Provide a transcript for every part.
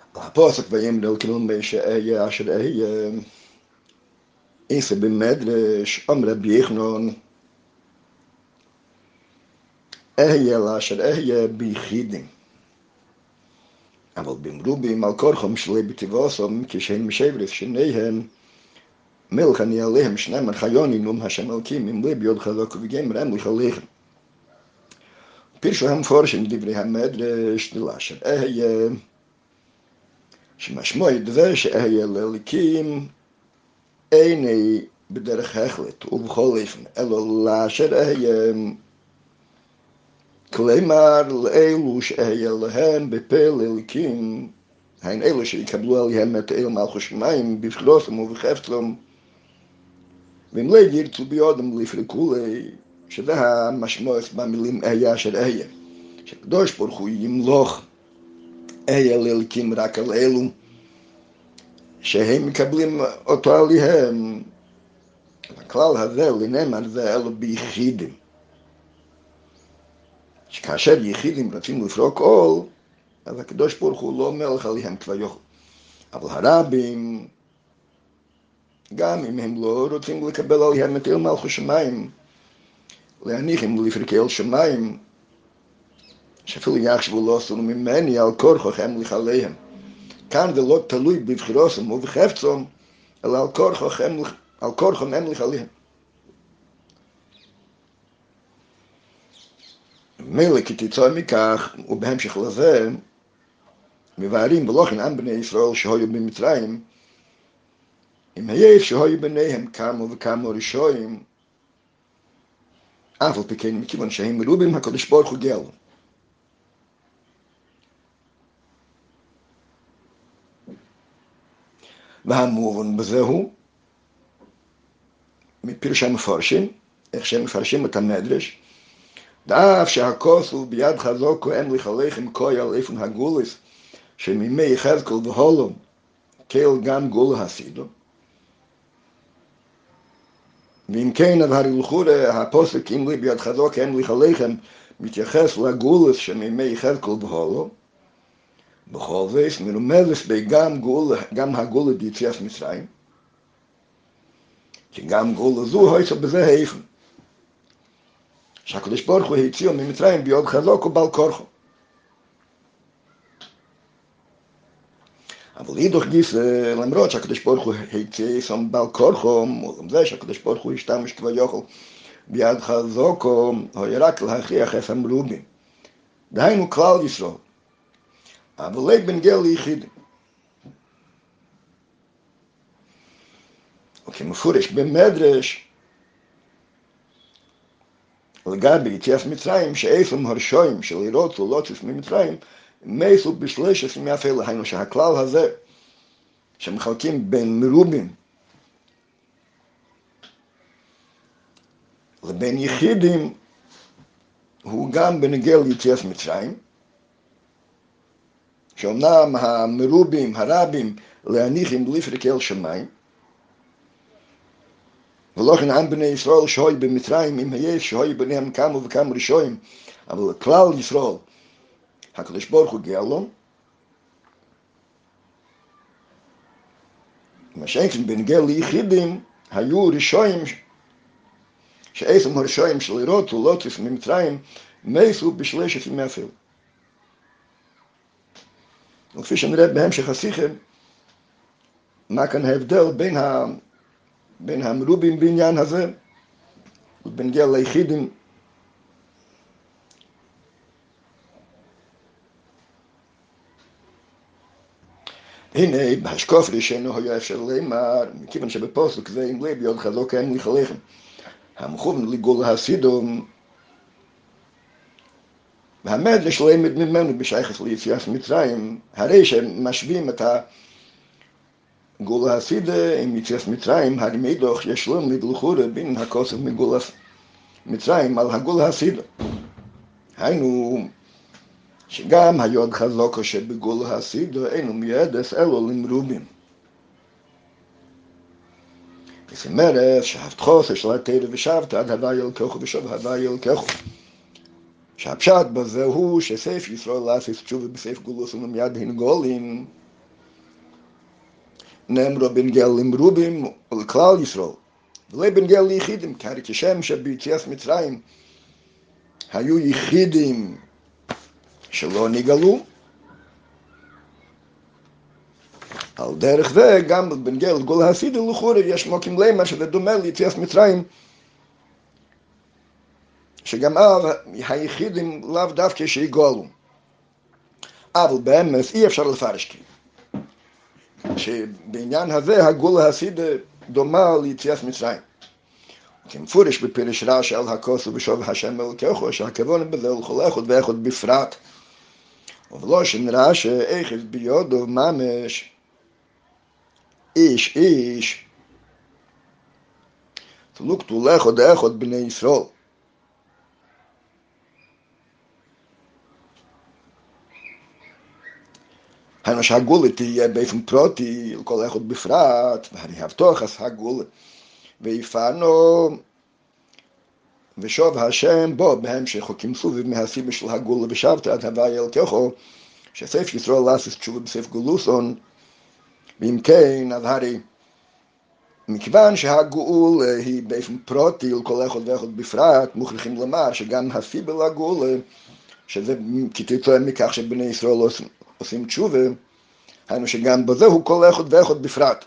הפוסק ויאמר אלוקים שאהיה אשר אהיה איסא במדרש אמר רבי יחנון אהיה לאשר אהיה ביחידים אבל במרובים על כורחם שלי בטבעוסם כשהם משברס שניהם מלך אני עליהם שנאמר חיוני נום השם אלוקים אם ליבי עוד חזק וגמר אמליך עליכם פירשו המפורשים דברי המדרש דלאשר אהיה שמשמעו דבר שאהיה לאליקים איני בדרך החלט ובכל אופן אלא לאשר אהיה כלומר לאלו שאהיה להם בפה לאליקים הן אלו שיקבלו עליהם את אל מלכות שמיים בבחירתם ובחפצם ואם לא ירצו בידם לפרקו לי שזה המשמעות במילים אהיה אשר אהיה שקדוש ברוך הוא ימלוך אהיה לאליקים רק על אלו שהם מקבלים אותו עליהם הכלל הזה לנאמר זה אלו ביחידים שכאשר יחידים רוצים לפרוק עול אז הקדוש ברוך הוא לא מלך עליהם כביכול אבל הרבים גם אם הם לא רוצים לקבל עליהם את אל מלכות שמיים להניחם לפרקי אל שמיים שאפילו יחשבו לא עשו ממני על כורחך אמליך עליהם כאן זה לא תלוי בבחירוסם ובחפצם אלא על כורחם אמליך עליהם מילא כתוצאה מכך ובהמשך לזה מבארים ולכן עם בני ישראל שהיו במצרים אם היה שהיו ביניהם כמה וכמה רשעים אף על פי כן מכיוון שהם מרובים הקדוש ברוך הוא גאל והמובן בזה הוא מפרש המפרשים איך שהם מפרשים את המדרש דאף שהכוס הוא ביד חזקו אמליך עליכם כוי על איפן הגולס שמימי יחזקאל והולו כאל גם גולה הסידו ואם כן אז הרי לכאורה הפוסק אם לי ביד חזק אמליך עליכם מתייחס לגולס שמימי יחזקאל והולו בכל זאת מרומזת גם הגולה ביציאת מצרים כי גם גולה זו הייתה בזה האיפן שהקדוש ברוך הוא הציע ממצרים ביד חזק ובעל כורחו אבל אידך גיסא למרות שהקדוש ברוך הוא הציע שם בעל כורחו מולם זה שהקדוש ברוך הוא השתמש כביכול ביד חזקו היה רק להכריח את המרובים דהיינו כלל ישראל אבל לא בנגיע ליחידים וכמפורש במדרש לגבי יציאת מצרים שאיפם הרשעים של ירוצו לוצוס ממצרים מסו בשלושת ימי אפלה היינו שהכלל הזה שמחלקים בין מרובים לבין יחידים הוא גם בנגיע ליציאת מצרים שאומנם המרובים הרבים להניחים לפרקי אל שמיים ולכן עם בני ישראל שהיו במצרים אם היה שהיו ביניהם כמה וכמה רשעים אבל כלל ישראל הקדוש ברוך הוא גאלו מה שאין בנגיע ליחידים היו רשעים שאיפם הרשעים של ירוצו לוצוס ממצרים מסו בשלושת ימי אפלה וכפי שנראה בהמשך השיחה מה כאן ההבדל בין המרובים בעניין הזה ובנגיע ליחידים הנה בהשקוף ראשנו היה אפשר לאמר מכיוון שבפוסק זה אם לי ביד חזק אמליך עליכם המכוון לגולה הסידום והמדרש למד ממנו בשייכות ליציאת מצרים הרי שמשווים את גולה הסידה עם יציאת מצרים הרי מאידך יש למד לכאורה בין הכוסף מגולה מצרים על הגולה הסידה היינו שגם היוד חזקו שבגולה הסידה אינו מיועדת אלו למרובים זאת אומרת שהבטחו של התורה ושבת עד הווי ילקחו ושוב הווי ילקחו שהפשט בזה הוא שסייף ישראל לעשות תשובה בסייף גולוס ומיד הן גולים נאמרו בנגל למרובים ולכלל ישראל, ולא בנגל ליחידים, כי כשם שביציאת מצרים היו יחידים שלא נגאלו, על דרך זה גם בנגל גאולה הסידית לכאורה יש מוקים למה שזה דומה ליציאת מצרים, שגם אז היחידים לאו דווקא שיגאלו. אבל באמת אי אפשר לפרש שבעניין הזה הגאולה הסידית דומה ליציאת מצרים. כמפורש בפירוש רש"י על הכוסו ושוב השם אלוקיכו, שהכוונה בזה לכל אחד ואחד בפרט. ובלושן רש"י איכס ביודו ממש איש איש תלוקתו לאחד אחד בני ישראל. היינו שהגאולה תהיה באופן פרטי לכל אחד בפרט, והרי הבטוחת הגאולה ויפענו ושוב השם בו בהמשך וכמסו מהסיבה של הגאולה ושבת עד הוויה אלוקיכו, שסייף ישראל לעשות תשובה בסייף גלוסון. ואם כן, אז הרי מכיוון שהגאולה היא באופן פרטי לכל אחד ואחד בפרט, מוכרחים לומר שגם הסיבה לגאולה, שזה כתוצאה מכך שבני ישראל עושים תשובה, היינו שגם בזה הוא כל אחד ואחד בפרט.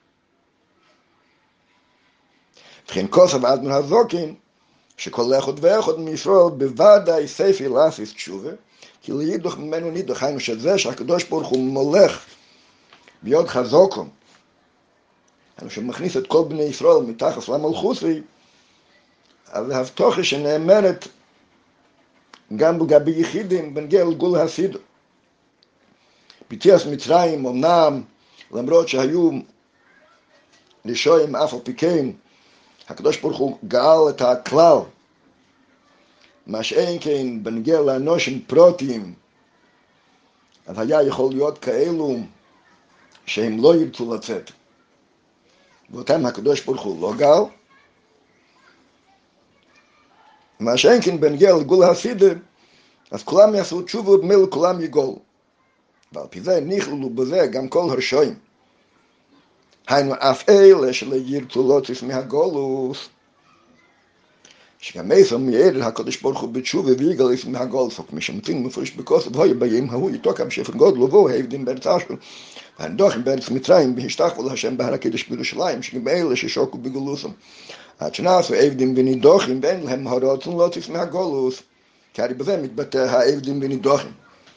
וכן כוסף אדמו"ר הזקן, שכל אחד ואחד מישראל בוודאי סייפי לעשות תשובה, כי לידוך ממנו נידוך, היינו שזה שהקדוש ברוך הוא מולך ביוד חזוקו, היינו שמכניס את כל בני ישראל מתחת למלכוסי, אז ההבטחה שנאמרת גם לגבי יחידים בנוגע לגאולה הסידית. ביציאת מצרים אמנם למרות שהיו רשעים אף על פי כן, הקדוש ברוך הוא גאל את הכלל, מה שאין כן בנוגע לאנושים פרטיים, אז היה יכול להיות כאלו שהם לא ירצו לצאת, ואותם הקדוש ברוך הוא לא גאל. מה שאין כן בנוגע לגאולה הסידית, אז כולם יעשו תשובה ובמילא כולם יגאלו, ועל פי זה נכללו בזה גם כל הרשעים. היינו אף אלה שלא ירצו לצאת מהגולוס, שגם איפה מיער הקדוש ברוך הוא בתשובה ויגאל יצא מהגולוס, וכמי שמתאים מפורש בכוסף, והיו בימים ההוא יתוקם שפר גודל ובואו העבדים בארץ אשור, והנדוחים בארץ מצרים, והשתחוו להשם בהר הקדש בירושלים, שגם אלה ששוקו בגולוסם. עד שנעשו עבדים ונידוחים, ואין להם הרצון לצאת מהגולוס, כי הרי בזה מתבטא העבדים ונידוחים.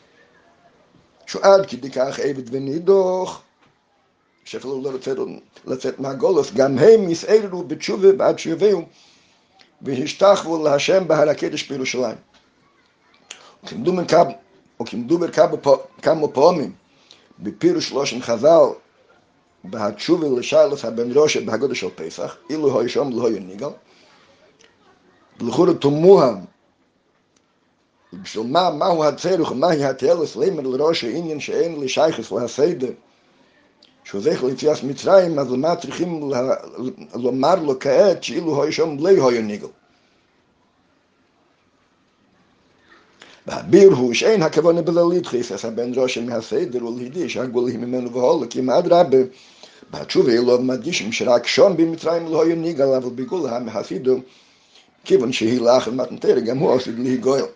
שעד כדי כך עבד ונידוח, שאפילו לא רוצה לצאת מהגולוס, גם הם יסערו בתשובה בעד שיביאו והשתחוו להשם בהר הקדש בירושלים. וכמדובר כמה פעמים בפירוש לשון חז"ל בהתשובה לשאלת הבן ראשי בהגדה של פסח, אילו היה שם לא היה ניגל, ולכאורה תמוה בשביל מהו הצורך ומהי התועלת לאמר לראשי עניין שאין לשייכות להסדר שהוא זכר ליציאת מצרים, אז למה צריכים לומר לו כעת שאילו היה שם לא היה ניגל? והביר הוא שאין הכוונה בזה לדחוף הבן ראשי מהסדר ולהידיע שהגאולה היא ממנו והולך, כי אדרבה בתשובה אלו מדגישים שרק שם במצרים לא היה ניגל, אבל בגאולה מהסידו כיוון שהיא לאחר מתנתר גם הוא עשוי להיגאל.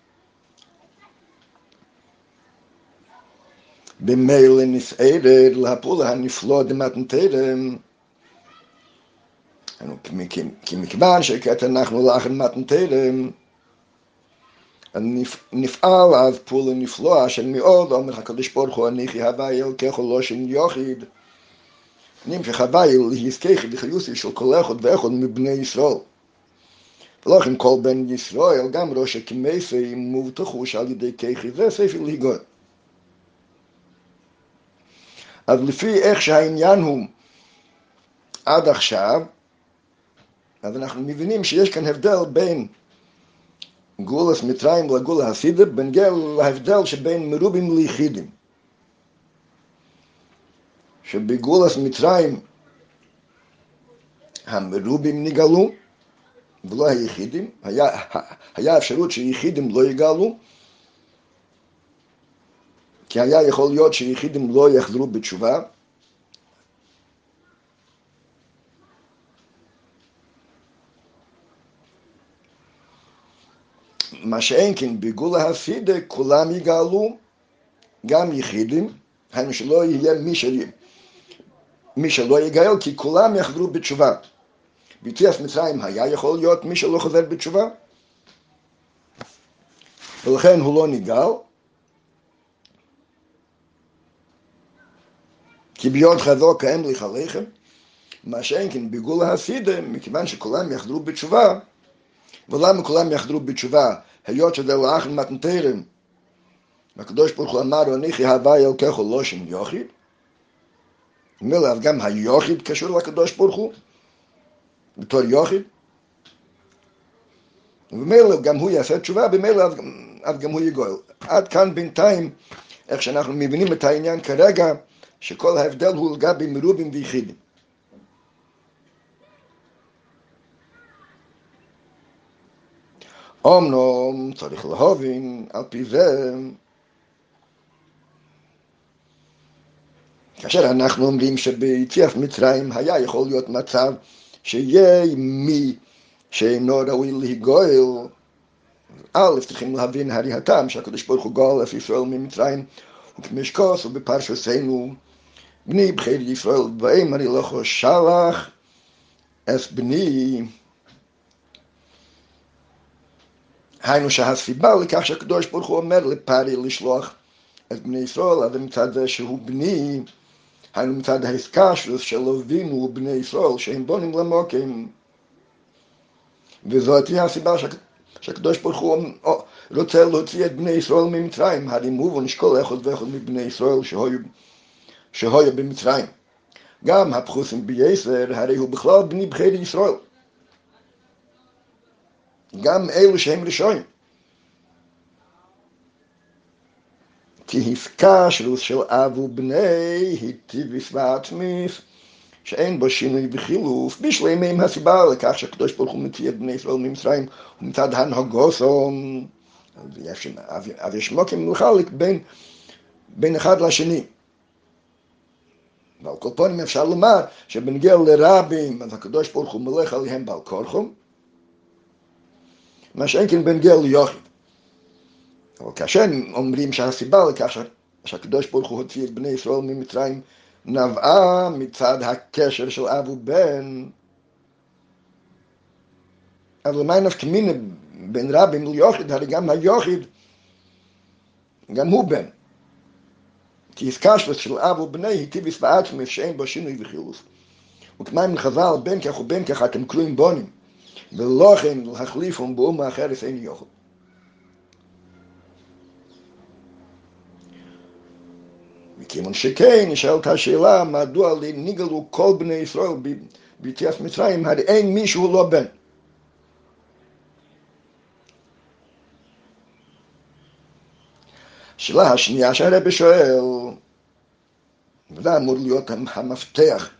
במילא נסערת להפעולה הנפלא דמתנתר, כי מכיוון שכעת אנחנו לאחר מתנתר, נפעל אז פעולה נפלאה של מאוד, אומר הקדוש ברוך הוא אניחי הווי אלוקיך לשון יחיד, נמשך הווי להזכיך בחיוסי של כל אחד ואחד מבני ישראל. ולכן כל בן ישראל גם ראש הכמסי מובטחו שעל ידי כיחי זה ספר להיגאל. אז לפי איך שהעניין הוא עד עכשיו, אז אנחנו מבינים שיש כאן הבדל בין גאולת מצרים לגאולה הסידית, בנוגע להבדל שבין מרובים ליחידים. שבגאולת מצרים המרובים נגאלו ולא היחידים, היה אפשרות שיחידים לא יגאלו, כי היה יכול להיות שיחידים לא יחזרו בתשובה, מה שאין כן בגאולה הפידה כולם יגאלו, גם יחידים, היינו שלא יהיה מי שלא יגאל, כי כולם יחזרו בתשובה. ביציאת מצרים היה יכול להיות מי שלא חוזר בתשובה, ולכן הוא לא נגאל, כי ביוד חזור כאמליך עליכם. מה שאין כן בגאולה הפידה, מכיוון שכולם יחזרו בתשובה. ולמה כולם יחזרו בתשובה? היות שזה לאחר מתנתרם, הקדוש ברוך הוא אמר, אנכי הווי אלוקיך לושן יחיד. ממילא גם היחיד קשור לקדוש ברוך הוא, בתור יחיד. וממילא גם הוא יעשה תשובה, במילא אז גם הוא יגאל. עד כאן בינתיים, איך שאנחנו מבינים את העניין כרגע, שכל ההבדל הוא לגבי מרובים ויחידים. אומנם צריך להבין על פי זה, כאשר אנחנו אומרים שביציאת מצרים היה יכול להיות מצב שיהיה מי שאינו ראוי להיגאל, א', צריכים להבין הרי הטעם שהקדוש ברוך הוא גאל את ישראל ממצרים, וכמשקוס ובפרשתנו בני בחיר ישראל ואמר לך שלח את בני. היינו שהסיבה לכך שהקדוש ברוך הוא אומר לפרי לשלוח את בני ישראל, אז מצד זה שהוא בני, היינו מצד ההסקשרוס של אבינו ובני ישראל שהם בונים למוקים, וזאת היא הסיבה שהקדוש ברוך הוא רוצה להוציא את בני ישראל ממצרים, הרי מובן שכל אחד ואחד מבני ישראל שהיו במצרים. גם הפחוסים בייסר, הרי הוא בכלל בני בחיר ישראל. גם אלו שהם ראשונים. כי הסקשרוס של אב ובני היא טבעיס ועצמיס, שאין בו שינוי וחילוף, בשלמים הסיבה לכך שהקדוש ברוך הוא מוציא את בני ישראל ממצרים, ומצד הנהגוסום, אז יש מוקים לחלק בין אחד לשני. ועל כל פנים אפשר לומר שבנגיע לרבים, אז הקדוש ברוך הוא מלך עליהם בעל כורחם, מה שאין כן בנגיע ליחיד. אבל כאשר אומרים שהסיבה לכך שהקדוש ברוך הוא הוציא את בני ישראל ממצרים, נבעה מצד הקשר של אב ובן, אז למה נפקא מינה בין רבים ליחיד? הרי גם היחיד, גם הוא בן. כי הסקשרוס של אב ובני היא טבעיס ועצמיס שאין בו שינוי וחילוף. וכמים לחז"ל בין כך ובין כך אתם קרויים בונים, ולכן להחליפם באומה אחרת אין יכול. מכיוון שכן, נשאלת השאלה, מדוע נגאלו כל בני ישראל ביציאת מצרים, הרי אין מישהו לא בן. השאלה השנייה שהרבי שואל, וזה אמור להיות המפתח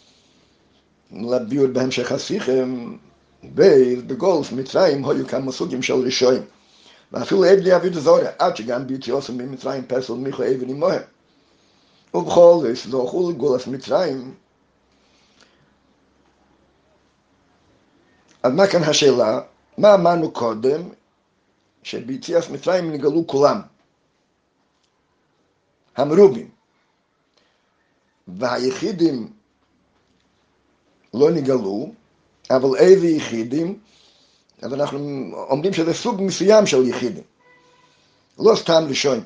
לביור בהמשך השיחים, בגולף מצרים היו כמה סוגים של רישויים, ואפילו עבדי עבד זרה, עד שגם ביציאתם ממצרים פסל מיכו עבד עמהם. ובכל זאת, זכו לגולף מצרים. אז מה כאן השאלה? מה אמרנו קודם? שביציאת מצרים נגאלו כולם. המרובים. והיחידים לא נגאלו, אבל איזה יחידים? אז אנחנו אומרים שזה סוג מסוים של יחידים. לא סתם ראשון.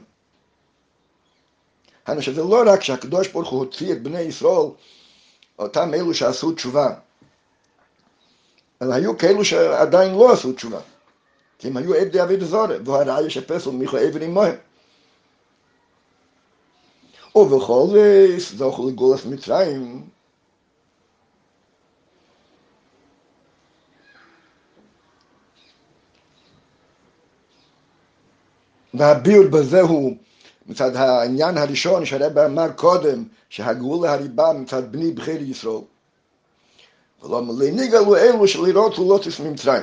שזה לא רק שהקדוש ברוך הוא הוציא את בני ישראל, אותם אלו שעשו תשובה, אלא היו כאלו שעדיין לא עשו תשובה, כי הם היו עבדי עבד זרה, והראיה שפסל מיכו עבד עמהם. ובכל זאת זכו לגאולת מצרים. והביור בזה הוא מצד העניין הראשון שהרבי אמר קודם, שהגאולה הריבה מצד בני בחיר ישראל. ולא נגאלו אלו שלראות ולוטוס ממצרים.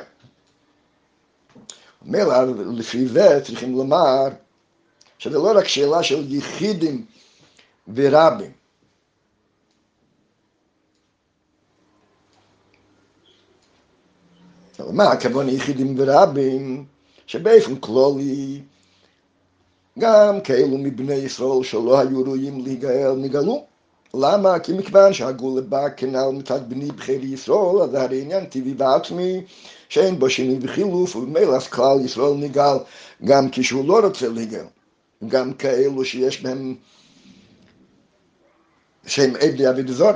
מילא לפי זה צריכים לומר שזה לא רק שאלה של יחידים ורבים. אבל מה הכוונה יחידים ורבים? שבאופן כללי גם כאלו מבני ישראל שלא היו ראויים להיגאל נגאלו. למה? כי מכיוון שהגאולה באה כנ"ל מצד בני בכירי ישראל, אז זה הרי עניין טבעי ועצמי שאין בו שינוי וחילוף, ובמילא אז כלל ישראל נגאל גם כשהוא לא רוצה להיגאל. גם כאלו שיש בהם שהם עד לעבודה זרה.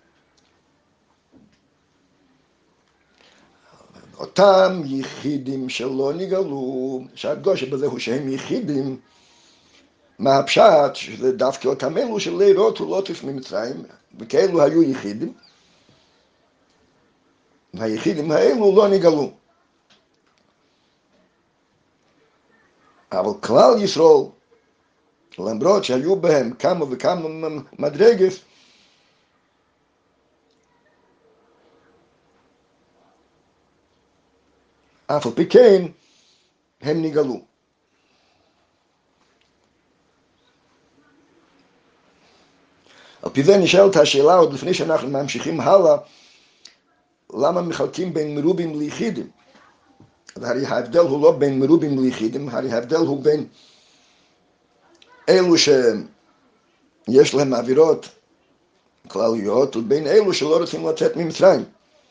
אותם יחידים שלא נגאלו, שהדגש בזה הוא שהם יחידים, מה הפשט? שזה דווקא אותם אלו של לירות ולוטף ממצרים, וכאלו היו יחידים, והיחידים האלו לא נגאלו. אבל כלל ישראל, למרות שהיו בהם כמה וכמה מדרגות, אף על פי כן הם נגאלו. על פי זה נשאלת השאלה עוד לפני שאנחנו ממשיכים הלאה, למה מחלקים בין מרובים ליחידים? הרי ההבדל הוא לא בין מרובים ליחידים, הרי ההבדל הוא בין אלו שיש להם עבירות כלליות ובין אלו שלא רוצים לצאת ממצרים.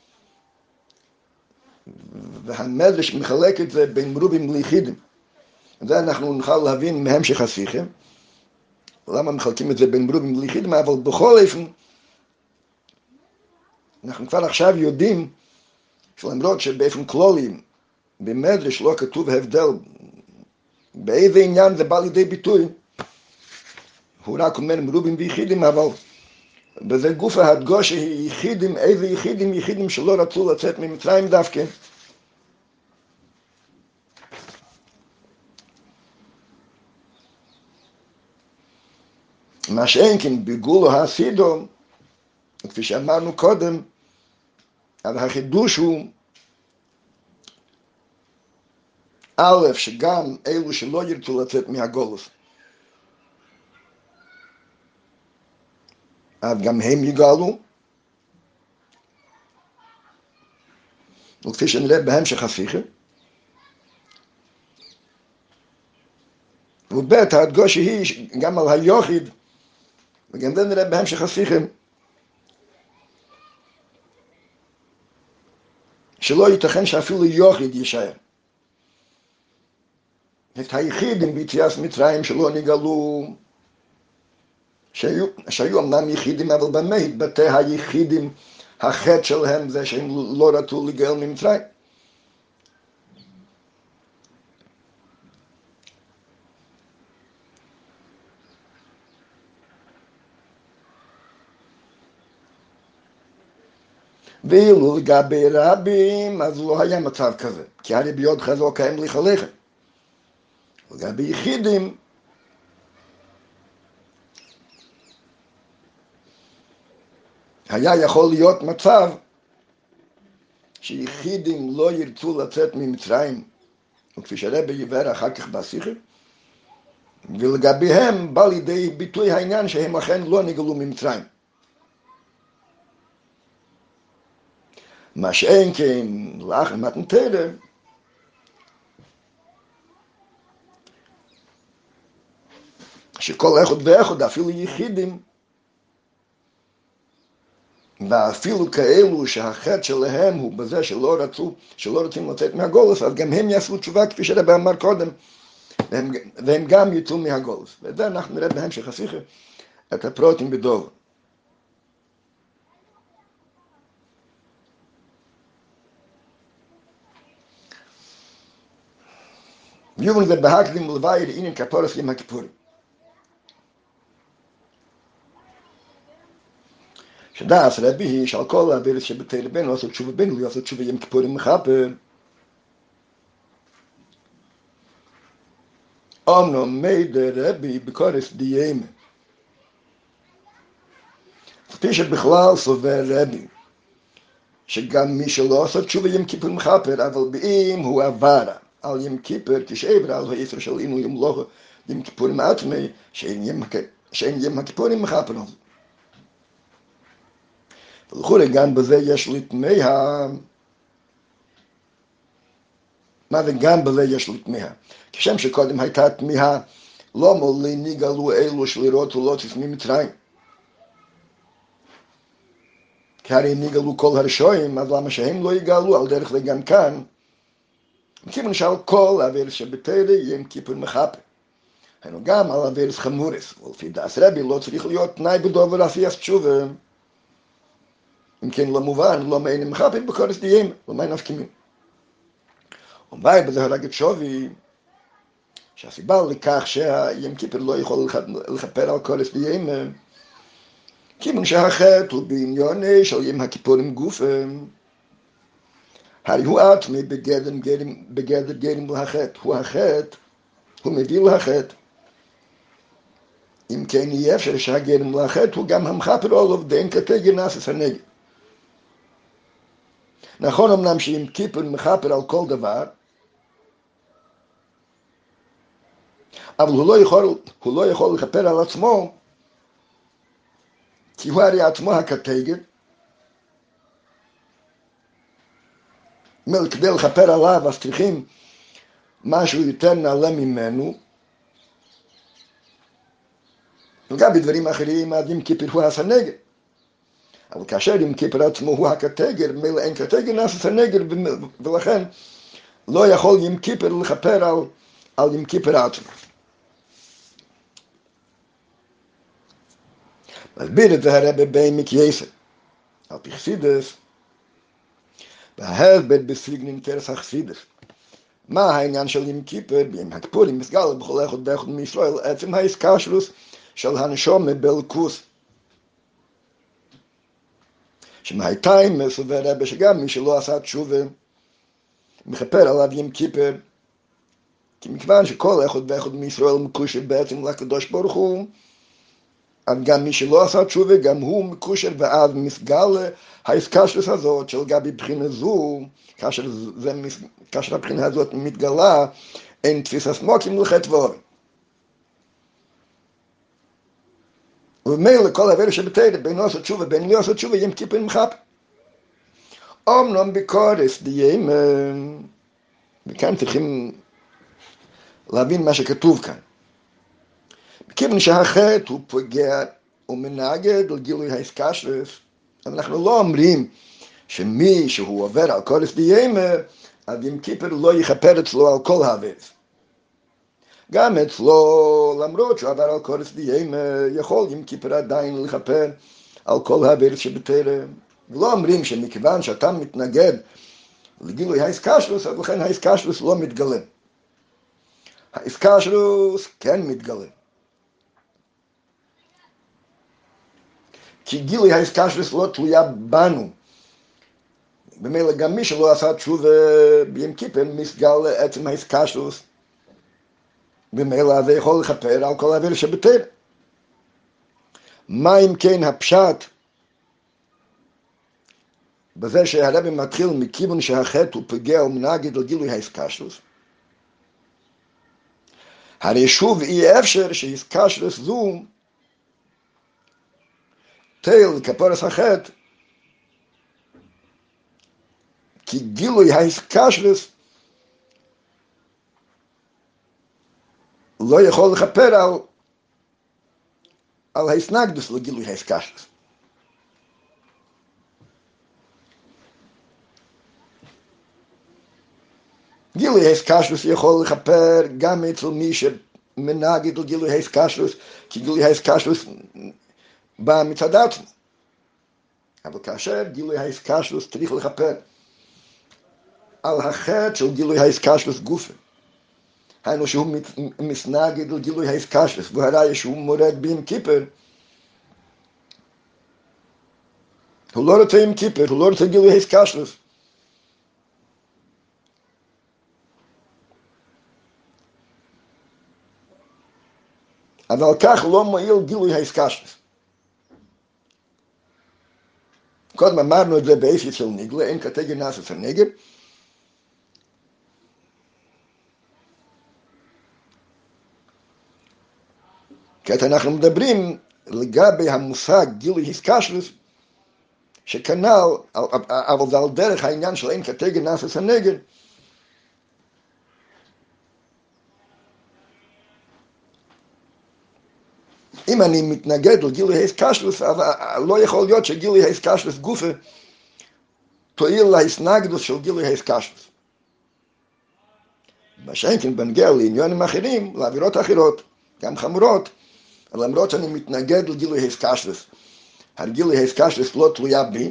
והמדרש מחלק את זה בין מרובים ליחידים. זה אנחנו נוכל להבין מהמשך השיחה, למה מחלקים את זה בין מרובים ליחידים, אבל בכל אופן, אנחנו כבר עכשיו יודעים שלמרות שבאופן כללי במדרש לא כתוב הבדל באיזה עניין זה בא לידי ביטוי, הוא רק אומר מרובים ויחידים, אבל בזה גוף ההדגוש יחידים, איזה יחידים? יחידים שלא רצו לצאת ממצרים דווקא. מה שאין כן בגולו הסידו, כפי שאמרנו קודם, אבל החידוש הוא א', שגם אלו שלא ירצו לצאת מהגולוס, אז גם הם יגאלו, וכפי שנראה בהמשך השיחה, וב' ההדגוש היא גם על היוחיד, וגם זה נראה בהמשך השיחה, שלא ייתכן שאפילו יוחיד יישאר. את היחידים ביציאת מצרים שלא נגאלו, שהיו אמנם יחידים, אבל במה התבטא היחידים, החטא שלהם זה שהם לא רצו לגאל ממצרים. ואילו לגבי רבים, אז לא היה מצב כזה, כי הרי ביוד חזוק הם לחלכם. לגבי יחידים, היה יכול להיות מצב שיחידים לא ירצו לצאת ממצרים, וכפי שהרבי יבאר אחר כך בשיחה, ולגביהם בא לידי ביטוי העניין שהם אכן לא נגאלו ממצרים. מה שאין כן לאחר מתן תורה, שכל אחד ואחד, אפילו יחידים, ואפילו כאלו שהחטא שלהם הוא בזה שלא רוצים לצאת מהגולוס, אז גם הם יעשו תשובה כפי שהרבי אמר קודם, והם גם יצאו מהגולוס. וזה אנחנו נראה בהמשך השיחה את הפרוטים בדוב. ויובן זה בהקדים לבאר עניין כפורס יום הכיפורים. שדעס רבי היא שעל כל העבירות שבתל בנו לעשות תשובה בנו, לעשות תשובה יום כיפורים מכפר. אמנם מידע רבי בקורס דיימה. כפי שבכלל סובר רבי, שגם מי שלא עושה תשובה יום כיפורים מכפר, אבל באם הוא עברה על יום כיפר, כשעבר על היצר של אינו יום לא יום כיפורים עצמי, שאין יום הכיפורים מכפר. ולכולי גם בזה יש לתמיה מה זה גם בזה יש לי תמיהה? כשם שקודם הייתה תמיהה, לא מולי נגאלו אלו שלירות ולוציס ממצרים. כי הרי נגאלו כל הרשועים, אז למה שהם לא יגאלו? על דרך זה גם כאן. כיוון שעל כל עבירות שבתורה יום כיפור מכפר. היינו גם על עבירות חמורס, ולפי דעת רבי לא צריך להיות תנאי בדובר עשיית תשובה. אם כן לא מובן, לא מעין מכפר בקורס דיימה, לא מעין נפקימים. ומאי בזה הרגת שווי, שהסיבה לכך שהיום כיפור לא יכול לכפר על קורס דיימה, כיוון שהחטא הוא בעניוני של יום הכיפורים גופם. הרי הוא עצמי בגדר גרים להחטא, הוא החטא, הוא מביא להחטא. אם כן יהיה אפשר שהגרם להחטא הוא גם המכפר עליו דאין קטגר נאסס הנגד. נכון אמנם שאם כיפור מכפר על כל דבר, אבל הוא לא יכול לכפר על עצמו, כי הוא הרי עצמו הקטגר, כדי לכפר עליו אז צריכים משהו יותר נעלה ממנו, וגם בדברים אחרים עד אם כיפור הוא הסנגר. אבל כאשר אם כיפור עצמו הוא הקטגר, מילא אין קטגר נעשה סנגר, ולכן לא יכול אם כיפור לכפר על אם כיפור עצמו. מסביר את זה הרב בעמק יסר, על פי חסידס, וההסבר בסגנון תרס החסידס. מה העניין של יום כיפור? ביום הכיפורים מסגל בכל אחד ואחד מישראל עצם ההתקשרות של הנשמה באלוקות. שמהייתיים מסובר רבי שגם מי שלא עשה תשובה מכפר עליו יום כיפור, כי מכיוון שכל אחד ואחד מישראל מקושר בעצם לקדוש ברוך הוא, אז גם מי שלא עשה תשובה גם הוא מקושר, ואז מסגל ההתקשרות הזאת של גבי בחינה זו, כאשר הבחינה הזאת מתגלה, אין תפיסת מוקים לחטא ועורם. ומילא כל עבירה שבתורה, בין לא עושה תשובה, בין לא עושה תשובה, יום כיפור מכפר. אומנם בקורס דיימה, וכאן צריכים להבין מה שכתוב כאן. כיוון שהחטא הוא פוגע ומנגד על גילוי ההתקשרות, אנחנו לא אומרים שמי שהוא עובר על קורס דיימה, אז יום כיפור לא יכפר אצלו על כל העבירות. גם אצלו, למרות שהוא עבר על קורס דיימה, יכול יום כיפור עדיין לכפר על כל העבירות שבתורה. ולא אומרים שמכיוון שאתה מתנגד לגילוי ההתקשרות, אז לכן ההתקשרות לא מתגלה. ההתקשרות כן מתגלה. כי גילוי ההתקשרות לא תלויה בנו. במילא גם מי שלא עשה תשובה ביום כיפור מסגל לעצם ההתקשרות, במילא זה יכול לכפר על כל העבירות שבתורה. מה אם כן הפשט בזה שהרבי מתחיל מכיוון שהחטא הוא פוגע ומנגד על גילוי ההתקשרות? הרי שוב אי אפשר שהתקשרות זו תל כפורס החטא, כי גילוי ההתקשרות לא יכול לכפר על ההתנגדות לגילוי ההתקשרות. גילוי ההתקשרות יכול לכפר גם אצל מי שמנגד על גילוי ההתקשרות, כי גילוי ההתקשרות בא מצד עצמו. אבל כאשר גילוי ההתקשרות צריך לכפר על החטא של גילוי ההתקשרות גופן, היינו שהוא מתנגד על גילוי ההתקשרות, והראיה שהוא מורד ביום כיפור, הוא לא רוצה יום כיפור, הוא לא רוצה גילוי ההתקשרות. אבל כך לא מועיל גילוי ההתקשרות. קודם אמרנו את זה באיסי של ניגלה, אין קטגר נאסס הנגד. כעת אנחנו מדברים לגבי המושג גילוי התקשרות, שכנ"ל, אבל זה על דרך העניין של אין קטגר נאסס הנגד, אם אני מתנגד לגילוי ההסקשלוס, אז לא יכול להיות שגילוי ההסקשלוס גופה תועיל להסנגדוס של גילוי ההסקשלוס. מה שאין כן בנגיע לעניונים אחרים, לעבירות אחרות, גם חמורות, למרות שאני מתנגד לגילוי ההסקשלוס, הגילוי ההסקשלוס לא תלויה בי,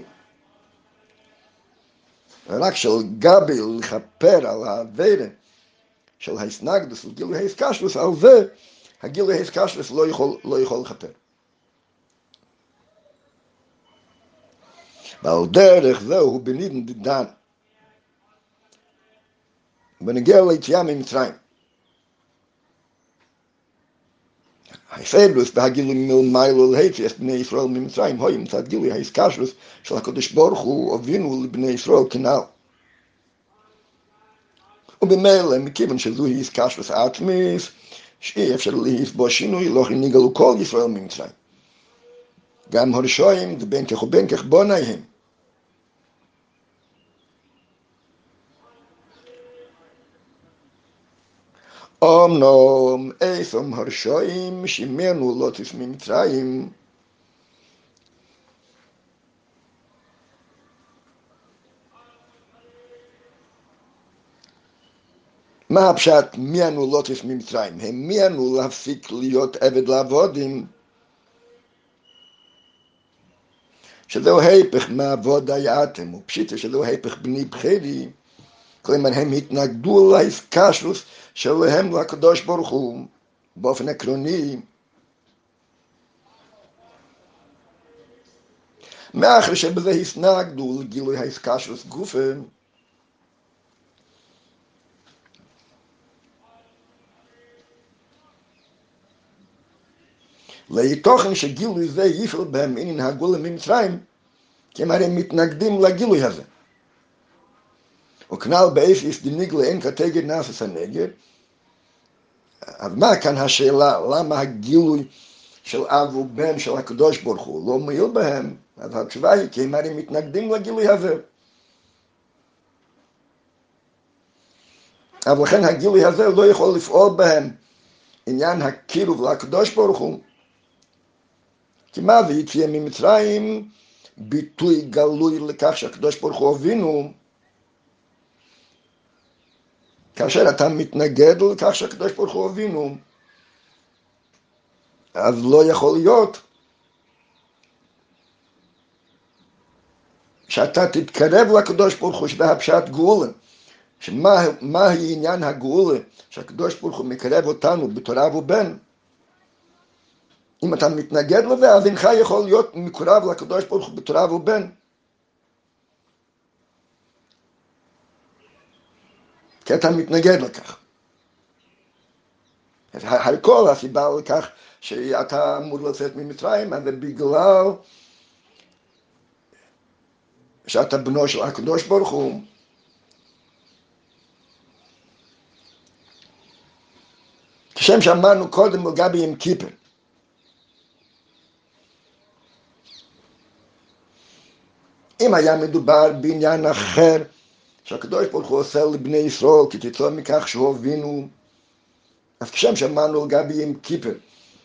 רק של גבי לכפר על העבירה של ההסנגדוס לגילוי ההסקשלוס, על זה הגילוי ההסקשלוס לא יכול לכפר. ועל דרך זהו בנידן דדן. בנגיע ליציאה ממצרים. ההפרדוס והגילוי מלמיילו להציאת בני ישראל ממצרים, הוא מצד גילוי ההסקשלוס של הקדוש ברוך הוא הובינו לבני ישראל כנעל. ובמילא, מכיוון שזוהי הסקשלוס העצמית, שאי אפשר להסבור שינוי, לא נגאלו כל ישראל ממצרים. גם הרשעים, בין כך ובין כך בוניהם. אמנם איסם הרשעים שמרנו לוציס ממצרים, מה הפשט מיאנו לוציס ממצרים? הם מיאנו להפסיק להיות עבד לעבודים, שזהו היפך מעבוד היעתם, ופשיטה שזהו היפך בני בחירי, כלומר הם התנגדו להסקשלוס שלהם לקדוש ברוך הוא, באופן עקרוני, מאחר שבזה הסנגדו לגילוי ההסקשלוס גופן, לתוכן שגילוי זה יפעל בהם אין ינהגו ממצרים, כי הם הרי מתנגדים לגילוי הזה. וכנ"ל באפיס דניגלה אין כתגד נאסס הנגד. אז מה כאן השאלה? למה הגילוי של אב ובן של הקדוש ברוך הוא לא מועיל בהם? אז התשובה היא כי הם הרי מתנגדים לגילוי הזה. אבל לכן הגילוי הזה לא יכול לפעול בהם עניין הקירוב לקדוש ברוך הוא. כי מה זה יציאה ממצרים? ביטוי גלוי לכך שהקדוש ברוך הוא הובינו. כאשר אתה מתנגד לכך שהקדוש ברוך הוא הובינו, אז לא יכול להיות שאתה תתקרב לקדוש ברוך הוא, שזה הפשט גאולה. שמה היא עניין הגאולה? שהקדוש ברוך הוא מקרב אותנו בתורה ובן. אם אתה מתנגד לזה, אז אינך יכול להיות מקורב לקדוש ברוך הוא בתורה ובן. כי אתה מתנגד לכך. כל הסיבה לכך שאתה אמור לצאת ממצרים, אז זה בגלל שאתה בנו של הקדוש ברוך הוא. כשם שאמרנו קודם לגבי יום כיפר, אם היה מדובר בעניין אחר, שהקדוש ברוך הוא עושה לבני ישראל כתוצאה מכך שהוא הובינו, אז כשם שאמרנו לגבי יום כיפר,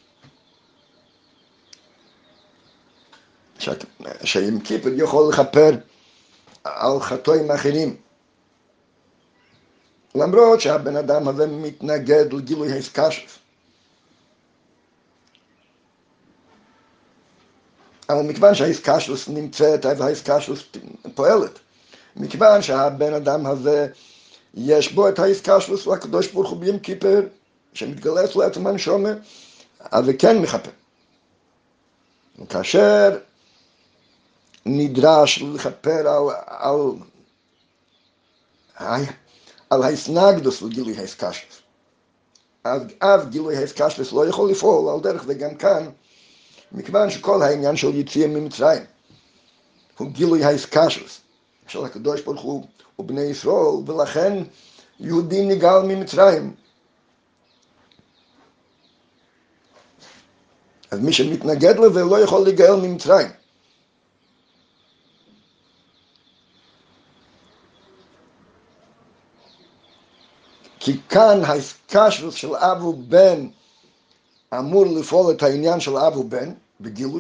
שיום כיפר יכול לכפר על חטאים אחרים, למרות שהבן אדם הזה מתנגד לגילוי ההסקשלוס. אבל מכיוון שההסקשלוס נמצאת, אז ההסקשלוס פועלת. מכיוון שהבן אדם הזה יש בו את ההסקשלוס לקדוש ברוך הוא ביום כיפר, שמתגלה אצלו עצם הנשמה, אז זה כן מכפר. כאשר נדרש לכפר על ההסנגדוס לגילוי ההסקשלוס, אז גילוי ההסקשלוס לא יכול לפעול על דרך, וגם כאן, מכיוון שכל העניין של יציאה ממצרים הוא גילוי ההסקשלוס של הקדוש ברוך הוא ובני ישראל, ולכן יהודי נגאל ממצרים. אז מי שמתנגד לזה לא יכול להיגאל ממצרים. כי כאן ההסקשלוס של אב ובן אמור לפעול את העניין של אב ובן בגילוי,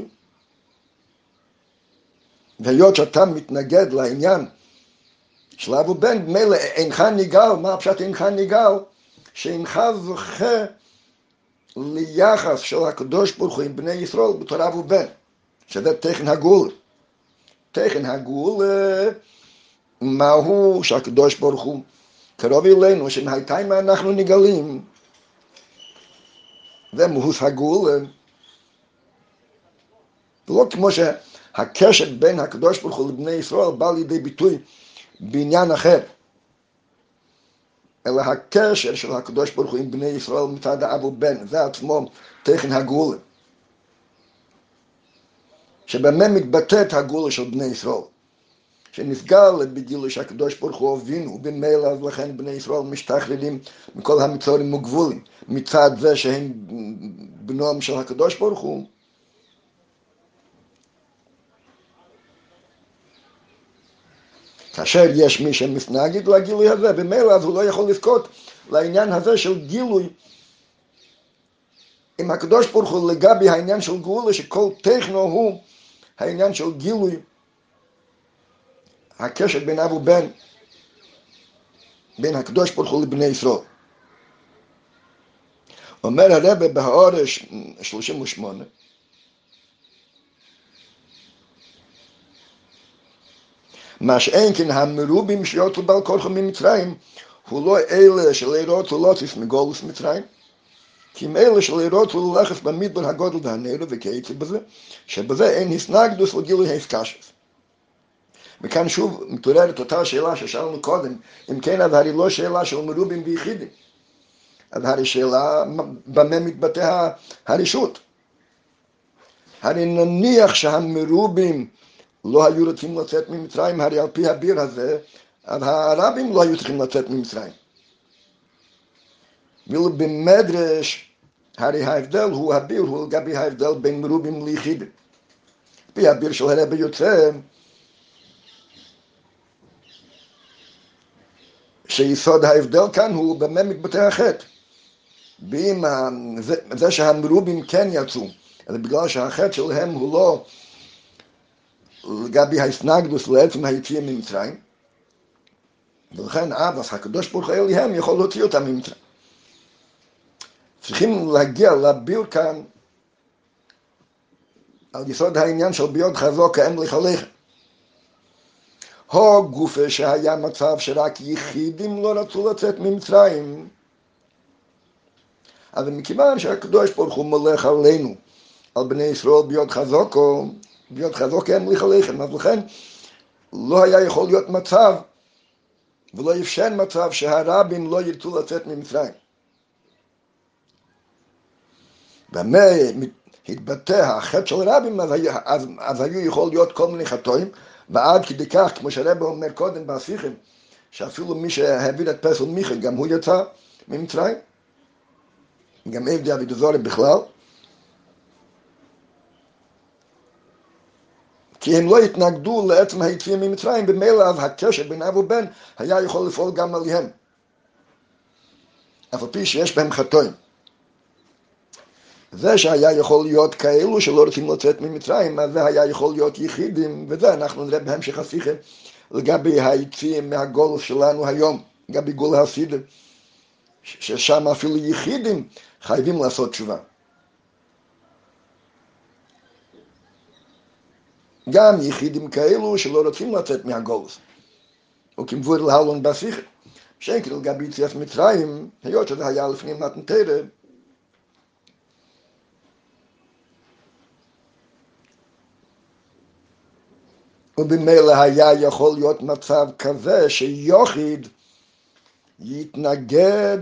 והיות שאתה מתנגד לעניין של אב ובן, מילא אינך ניגל. מה הפשט אינך ניגל? שאינך זוכה ליחס של הקדוש ברוך הוא עם בני ישראל בתור אב ובן, שזה תכן הגאולה. תכן הגאולה מהו? שהקדוש ברוך הוא קרוב אלינו, שמהייתיים אנחנו נגלים. זה מהות הגאולה. ולא כמו שהקשר בין הקדוש ברוך הוא לבני ישראל בא לידי ביטוי בעניין אחר, אלא הקשר של הקדוש ברוך הוא עם בני ישראל מצד האב ובן, זה עצמו תכן הגאולה, שבמה מתבטאת הגאולה של בני ישראל, שנפגע בגילוי שהקדוש ברוך הוא הובינו, ובמילא אז לכן בני ישראל משתחררים מכל המצורים וגבולים, מצד זה שהם בנם של הקדוש ברוך הוא. כאשר יש מי שמתנגד לגילוי הזה, במילא אז הוא לא יכול לזכות לעניין הזה של גילוי עם הקדוש ברוך הוא לגבי העניין של גאולה, שכל תכנו הוא העניין של גילוי הקשר בין אב ובן, בין הקדוש ברוך הוא לבני ישראל. אומר הרב בהאור 38, מה שאין כן המרובים שיוצאו בעל כורחם ממצרים, הוא לא אלה שלרוצו להוציאו מגולוס מצרים, כי הם אלה שלרוצו ללכת במדבר הגודל והנרו וכיוצא בזה, שבזה אין התנגדות לגילוי ההתקשרות. וכאן שוב מתעוררת אותה שאלה ששאלנו קודם, אם כן, אז הרי לא שאלה של מרובים ויחידים, אז הרי שאלה במה מתבטא הרשות. הרי נניח שהמרובים לא היו רוצים לצאת ממצרים, הרי על פי הביר הזה, אז הרבים לא היו צריכים לצאת ממצרים. ואילו במדרש, הרי ההבדל הוא הביר, הוא לגבי ההבדל בין מרובים ליחידים. על פי הביר של הרב יוצא, שיסוד ההבדל כאן הוא במה מתבטא החטא. ואם זה שהמרובים כן יצאו, אז בגלל שהחטא שלהם הוא לא לגבי ההתנגדות לעצם היציאה ממצרים, ולכן אז הקדוש ברוך הוא אליהם יכול להוציא אותם ממצרים. צריכים להגיע לביר כאן על יסוד העניין של ביוד חזוק האם לחלך. הו גופה שהיה מצב שרק יחידים לא רצו לצאת ממצרים, אבל מכיוון שהקדוש ברוך הוא מולך עלינו, על בני ישראל ביוד חזוקו, ביוד חזוק הם לחלכם, אז לכן לא היה יכול להיות מצב, ולא יפשן מצב שהרבים לא ירצו לצאת ממצרים. במה התבטא החטא של הרבים, אז היו יכול להיות כל מיני חטאים, ועד כדי כך, כמו שהרב אומר קודם בשיחה, שאפילו מי שהעביר את פסל מיכה, גם הוא יצא ממצרים, גם עבדי אבידזורי בכלל, כי הם לא התנגדו לעצם היציאה ממצרים, במילא אז הקשר בין אב ובן היה יכול לפעול גם עליהם, אף על פי שיש בהם חטאים. זה שהיה יכול להיות כאלו שלא רוצים לצאת ממצרים, אז זה היה יכול להיות יחידים, וזה אנחנו נראה בהמשך השיחה לגבי היציאה מהגולוס שלנו היום, לגבי גאולה הסידר, ששם אפילו יחידים חייבים לעשות תשובה. גם יחידים כאלו שלא רוצים לצאת מהגולוס, וכמבואר להלן בשיחה, שאין כאילו לגבי יציאת מצרים, היות שזה היה לפני מתן תורה, ובמילא היה יכול להיות מצב כזה שיוחיד יתנגד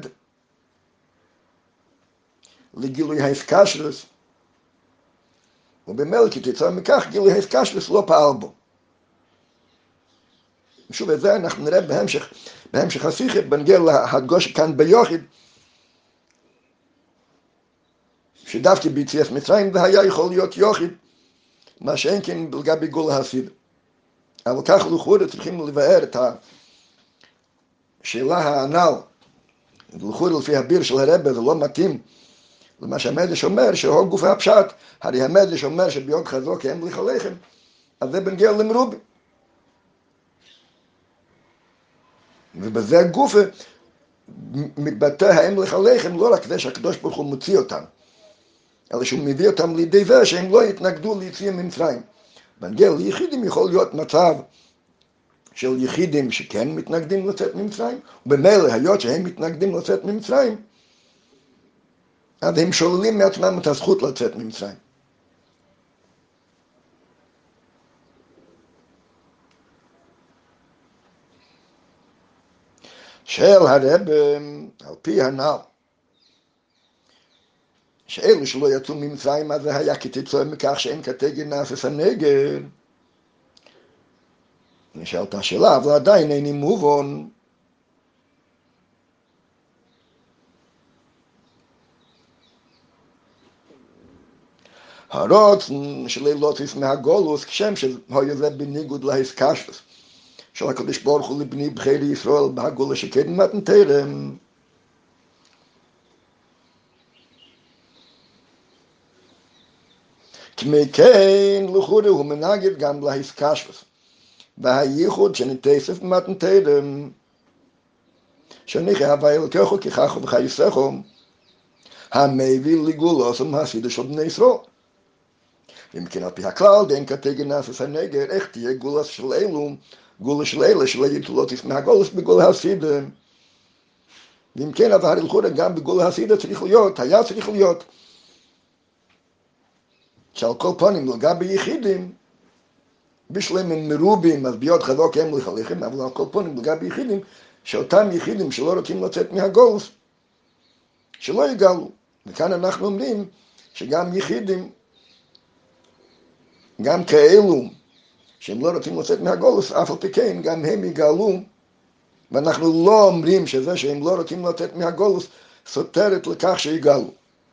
לגילוי ההתקשרות, ובמילא כתוצאה מכך גילוי ההתקשרות לא פעל בו. ושוב את זה אנחנו נראה בהמשך השיחה בנוגע להדגוש כאן ביוחיד, שדווקא ביציאת מצרים זה היה יכול להיות יוחיד, מה שאין כן לגבי גאולה הסידר. אבל כך לכאורה צריכים לבאר את השאלה הנ"ל, לכאורה לפי הביר של הרב זה לא מתאים למה שהמדרש אומר שהוא גוף הפשט, הרי המדרש אומר שביוד חזו כי המליך הלחם, אז זה בנגיע למרובי. ובזה הגוף מתבטא ההמליך הלחם לא רק זה שהקדוש ברוך הוא מוציא אותם, אלא שהוא מביא אותם לידי זה שהם לא יתנגדו ליציאה ממצרים. בנגיע ליחידים יכול להיות מצב של יחידים שכן מתנגדים לצאת ממצרים, ובמילא היות שהם מתנגדים לצאת ממצרים, אז הם שוללים מעצמם את הזכות לצאת ממצרים. של הרב, על פי הנ"ל, שאלו שלא יצאו ממצרים, אז זה היה כתוצאה מכך שאין כתגר נאפס הנגר. נשאלת השאלה, אבל עדיין איני מובן. הרוצן של לוציס מהגולוס, כשם שהיה זה בניגוד להסקשת של הקדוש ברוך הוא לבני בחירי ישראל בהגולה שקדם מתנתרם. כמי כן לכאורה הוא מנגד גם להסקשת והייחוד שניתסף במתנתרם, שניחי הווה אלוקיכו ככך וכייסכו, המביא לגולוסם הסידה של בני ישראל. אם כן על פי הכלל, דין כתגר נאפס הנגר, איך תהיה גולס של אלו, גולה של אלה שלא יתלוטיס מהגולס בגולה הסידה. ואם כן, אבל הלכות גם בגולה הסידה צריך להיות, היה צריך להיות, שעל כל פנים לגבי יחידים, בשלם מרובים, אז ביוד חזו כהמליך הלחם, אבל על כל פנים לגבי יחידים, שאותם יחידים שלא רוצים לצאת מהגולס, שלא יגלו. וכאן אנחנו אומרים שגם יחידים, גם כאלו שהם לא רוצים לצאת מהגולוס, אף על פי כן גם הם יגאלו, ואנחנו לא אומרים שזה שהם לא רוצים לצאת מהגולוס סותרת לכך שיגאלו.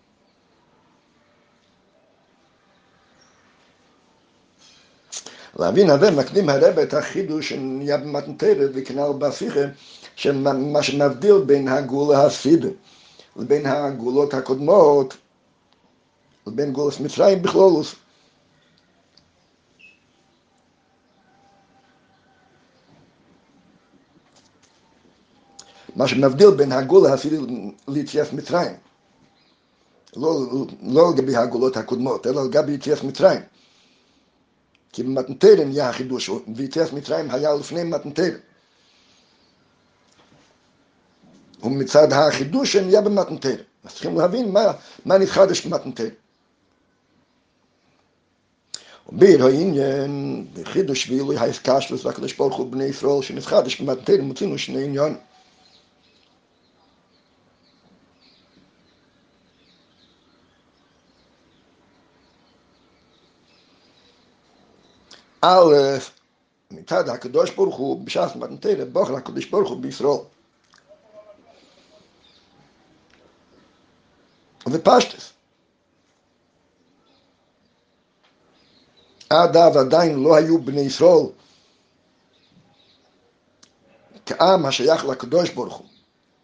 להבין הזה מקדים הרב את החידוש שנהיה במתנתרת וכנ"ל בשיחה, שמה שמבדיל בין הגולה הסידה לבין הגולות הקודמות, לבין גולוס מצרים בכלולוס. מה שמבדיל בין הגולה הסידה ליציאת מצרים, לא לגבי הגולות הקודמות, אלא לגבי יציאת מצרים. כי במתנתרם היה החידוש, ויציאת מצרים היה לפני מתנתרם. ומצד החידוש נהיה במתנתרם. אז צריכים להבין מה נתחדש במתנתרם. וביר העניין, בחידוש ואילוי ההסקשלוס והקדוש ברוך הוא בני ישראל שנתחדש במתנתרם, מוצאנו שני עניין. א', מצד הקדוש ברוך הוא בשעת מתנתרם, בוחר הקדוש ברוך הוא בישראל. ופשטס. עד אז עדיין לא היו בני ישראל כעם השייך לקדוש ברוך הוא.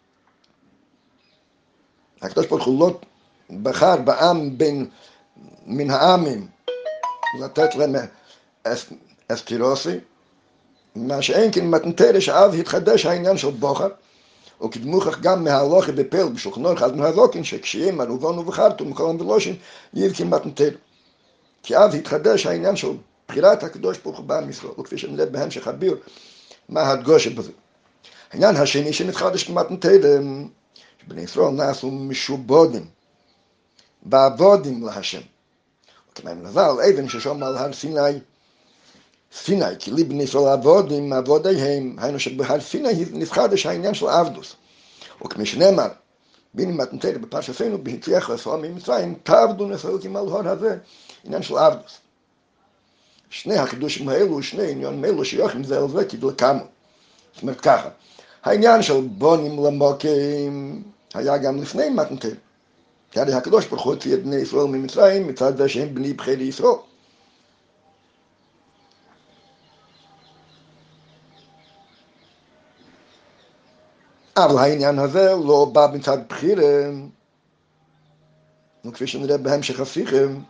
הקדוש ברוך הוא לא בחר בעם מן העמים לתת להם אסקירוסי, מה שאין כן מתנתרם שאז התחדש העניין של בוחר, וכדמוכח גם מההלוכה בפל בשולחן אורך אז מהזוקין שכשיהם ערובון ובחרתום מכלם ולושין יבכים מתנתרם. כי אז התחדש העניין של בחירת הקדוש ברוך הוא בעם ישראל, וכפי שנראה בהמשך הביאור מה הדגושה בזה. העניין השני שנתחדש במתנתרם, שבני ישראל נעשו משובודים, בעבודים להשם. וכמהם נזל אבן ששום על הר סיני, כי לי בני ישראל עבודים, עבודיהם, היינו שבהר סיני נתחדש העניין של עבדוס. וכמי שנאמר, ביני מתנתרם בפרשתנו, בהצליח לעשו ממצרים, תעבדו נפלקים על הר הזה, עניין של עבדוס. שני החידושים האלו, שני עניין מאלו שיוחים זה על זה כדלקמו. זאת אומרת ככה, העניין של בונים למוקים היה גם לפני מתנתרם. כי הרי הקדוש ברוך הוא הוציא את בני ישראל ממצרים מצד זה שהם בני בחירי ישראל. אבל העניין הזה לא בא מצד בחירה, וכפי שנראה בהמשך השיחים,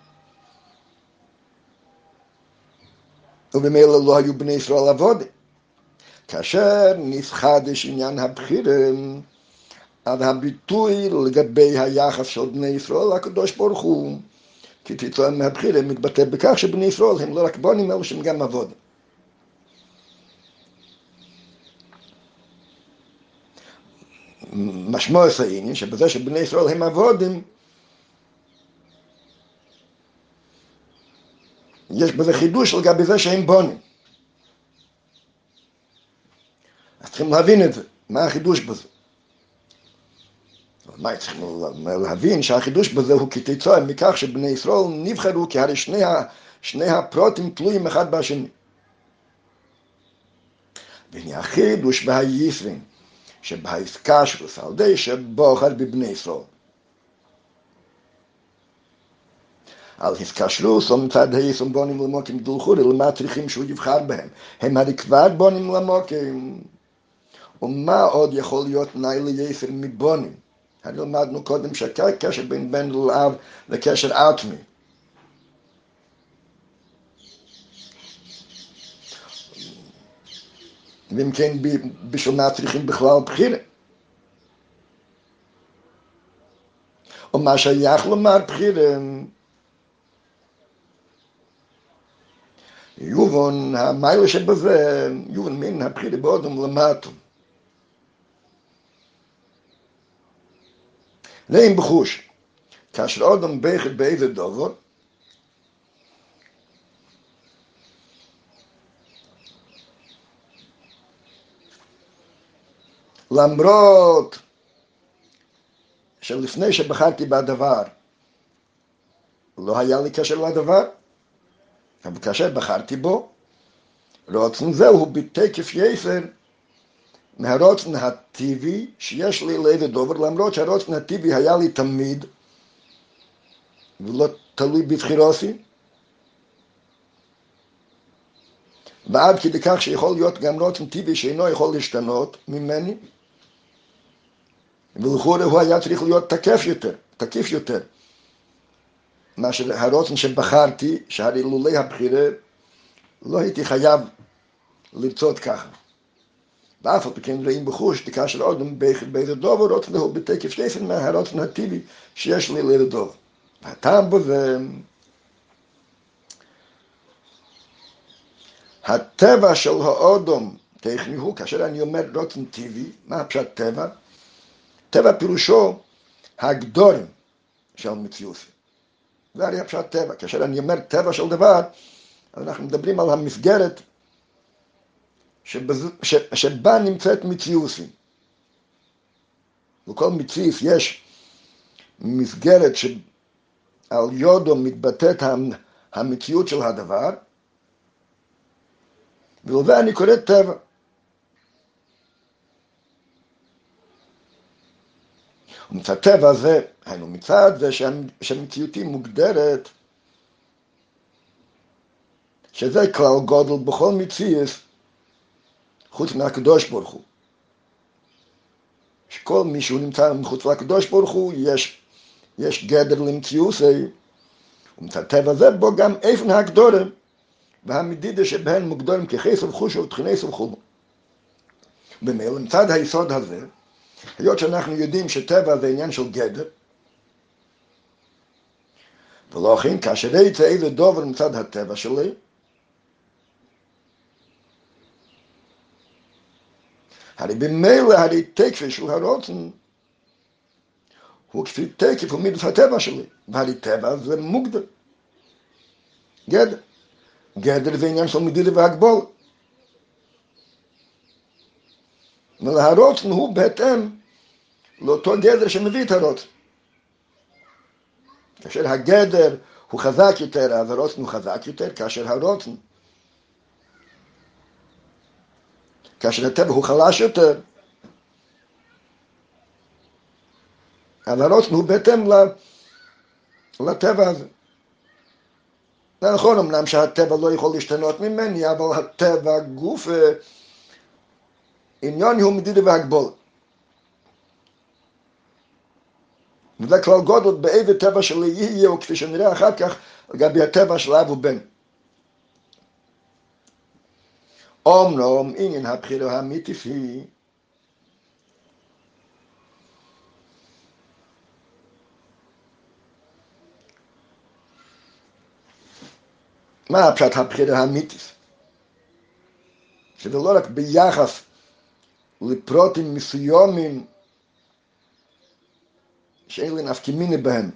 ובמילא לא היו בני ישראל עבודים. כאשר נפחדש עניין הבחירים, אז הביטוי לגבי היחס של בני ישראל לקדוש ברוך הוא, כתוצאה מהבחירים, מתבטא בכך שבני ישראל הם לא רק בונים, אלא שהם גם עבודים. משמעות העניין שבזה שבני ישראל הם עבודים, יש בזה חידוש לגבי זה שהם בונים. אז צריכים להבין את זה, מה החידוש בזה? מה צריכים להבין? שהחידוש בזה הוא כתוצאה מכך שבני ישראל נבחרו, כי הרי שני הפרוטים תלויים אחד בשני. והנה החידוש בהיסרים, שבהתקשרוס על די שבוחר בבני ישראל. על התקשרוס, או מצד היסרים בונים למוקים דלחורי, למה צריכים שהוא יבחר בהם? הם הרי כבר בונים למוקים. ומה עוד יכול להיות תנאי ליסר מבונים? הרי למדנו קודם שהקשר בין בן לאב לקשר עצמי. ואם כן, בשביל מה צריכים בכלל בחירה? או מה שייך לומר בחירה? יובן, המיילה שבזה, יובן מן הבחירה באודם למטו. להם בחוש, כאשר אודם ביחד באיזה דובר, למרות שלפני שבחרתי בדבר, לא היה לי קשר לדבר, אבל כאשר בחרתי בו, רוצן זהו בתקף יסר מהרוצן הטבעי שיש לי לאיזה דובר, למרות שהרוצן הטבעי היה לי תמיד, ולא תלוי בבחירוסי, ועד כדי כך שיכול להיות גם רוצן טבעי שאינו יכול להשתנות ממני, ולכאורה הוא היה צריך להיות תקיף יותר, מאשר הרוצן שבחרתי, שהרי לולי הבחירה, לא הייתי חייב לרצות ככה. ואף על פי כן רואים בחוש, כאשר אודם באיזה דובר, רוצן הוא בתקף יסר מהרוצן הטבעי שיש לי לאיזה דובר. והטעם בזה, הטבע של האודום, טכני הוא, כאשר אני אומר רוצן טבעי, מה הפשט טבע? טבע פירושו הגדורים של מציאות. זה הרי הפשט טבע. כאשר אני אומר טבע של דבר, אז אנחנו מדברים על המסגרת שבה נמצאת מציאות. לכל מציאות יש מסגרת שעל יודו מתבטאת המציאות של הדבר, ולזה אני קורא טבע. ומצד טבע זה, היינו מצד זה שהמציאותי מוגדרת, שזה כלל גודל בכל מציאות, חוץ מהקדוש ברוך הוא. שכל מי שהוא נמצא מחוץ לקדוש ברוך הוא, יש גדר למציאוסי, ומצד טבע זה בו גם איפן הגדורים, והמדידה שבהן מוגדרים כחסר חושו ותכני וכו'. במילא, מצד היסוד הזה, היות שאנחנו יודעים שטבע זה עניין של גדר, ולא כן, כאשר יצא איזה דובר מצד הטבע שלי, הרי במילא הרי תקף של הרוצן, הוא כפי תקף ומידת הטבע שלי, והרי טבע זה מוגדר. גדר. גדר זה עניין של מדידה והגבול. ולהרוצן הוא בהתאם לאותו גדר שמביא את הרוצן. כאשר הגדר הוא חזק יותר, אז הרוצן הוא חזק יותר, כאשר הטבע הוא חלש יותר, אז הרוצן הוא בהתאם לטבע הזה. זה נכון, אמנם שהטבע לא יכול להשתנות ממני, אבל הטבע גוף, עניון הוא מדידה והגבול. וזה כלל גודל באיזה טבע של יהיה, או כפי שנראה אחר כך, לגבי הטבע של אב ובן. אומנם עניין הבחירה האמיתית היא מה הפשט הבחירה האמיתית? שזה לא רק ביחס לפרוטים מסוימים שאין לי נפקא מינה בהם,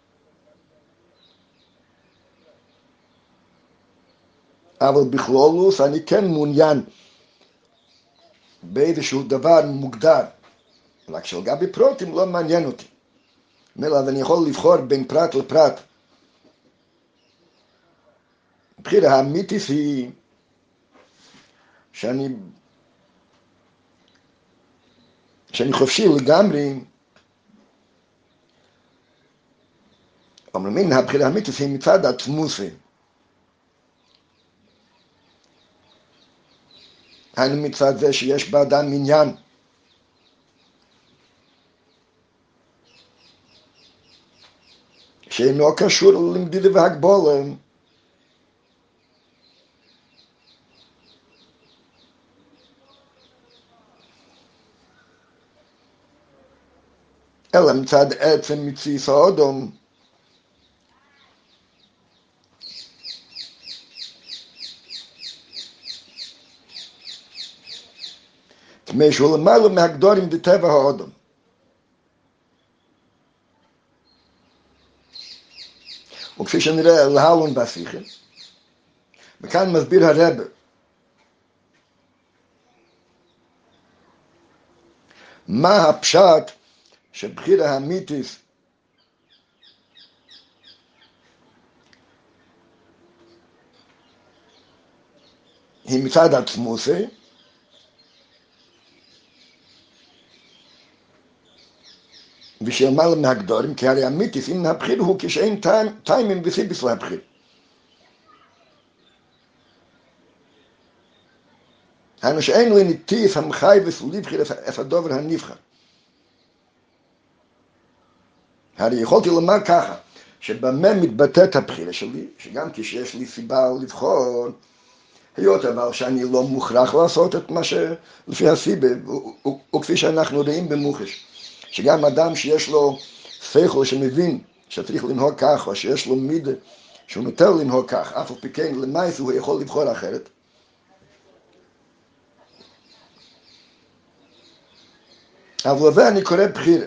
אבל בכלולוס אני כן מעוניין באיזשהו דבר מוגדר, רק שלגבי פרוטים לא מעניין אותי. אז אני יכול לבחור בין פרט לפרט. הבחירה האמיתית היא שאני חופשי לגמרי, אבל מן הבחירה האמיתית היא מצד עצמוסי. היינו מצד זה שיש באדם עניין שאינו קשור למדידה והגבולה, אלא מצד עצם מציאות האדם, כמי שהוא למעלה מהגדורים בטבע האדם. וכפי שנראה להלן בשיחה, וכאן מסביר הרב מה הפשט שבחירה האמיתית היא מצד עצמוסי, ושלמעלה מהגדורים, כי הרי אמיתיס אם הבחיר הוא כשאין טיימים וסיביס להבחיר. היינו שאין לי נטיס המחי ולבחיר את הדובר הנבחר. הרי יכולתי לומר ככה, שבמה מתבטאת הבחירה שלי, שגם כשיש לי סיבה לבחור, היות אבל שאני לא מוכרח לעשות את מה שלפי הסיבה, וכפי שאנחנו רואים במוחש. שגם אדם שיש לו שכל שמבין שצריך לנהוג כך, או שיש לו מידה שהוא נוטה לנהוג כך, אף על פי כן למעשה הוא יכול לבחור אחרת. אבל לזה אני קורא בחירה.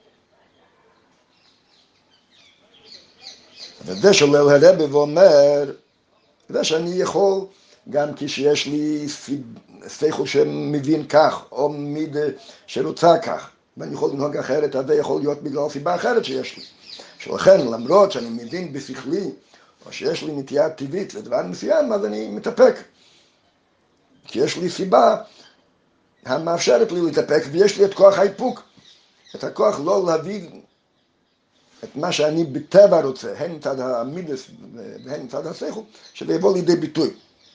וזה שלל הרב ואומר, זה שאני יכול, גם כשיש לי שכל שמבין כך, או מידה שרוצה כך, ואני יכול לנהוג אחרת, אז זה יכול להיות בגלל סיבה אחרת שיש לי. שלכן, למרות שאני מבין בשכלי, או שיש לי נטייה טבעית לדבר מסוים, אז אני מתאפק. כי יש לי סיבה המאפשרת לי להתאפק, ויש לי את כוח האיפוק. את הכוח לא להביא את מה שאני בטבע רוצה, הן מצד המידס והן מצד השכל, שזה יבוא לידי ביטוי.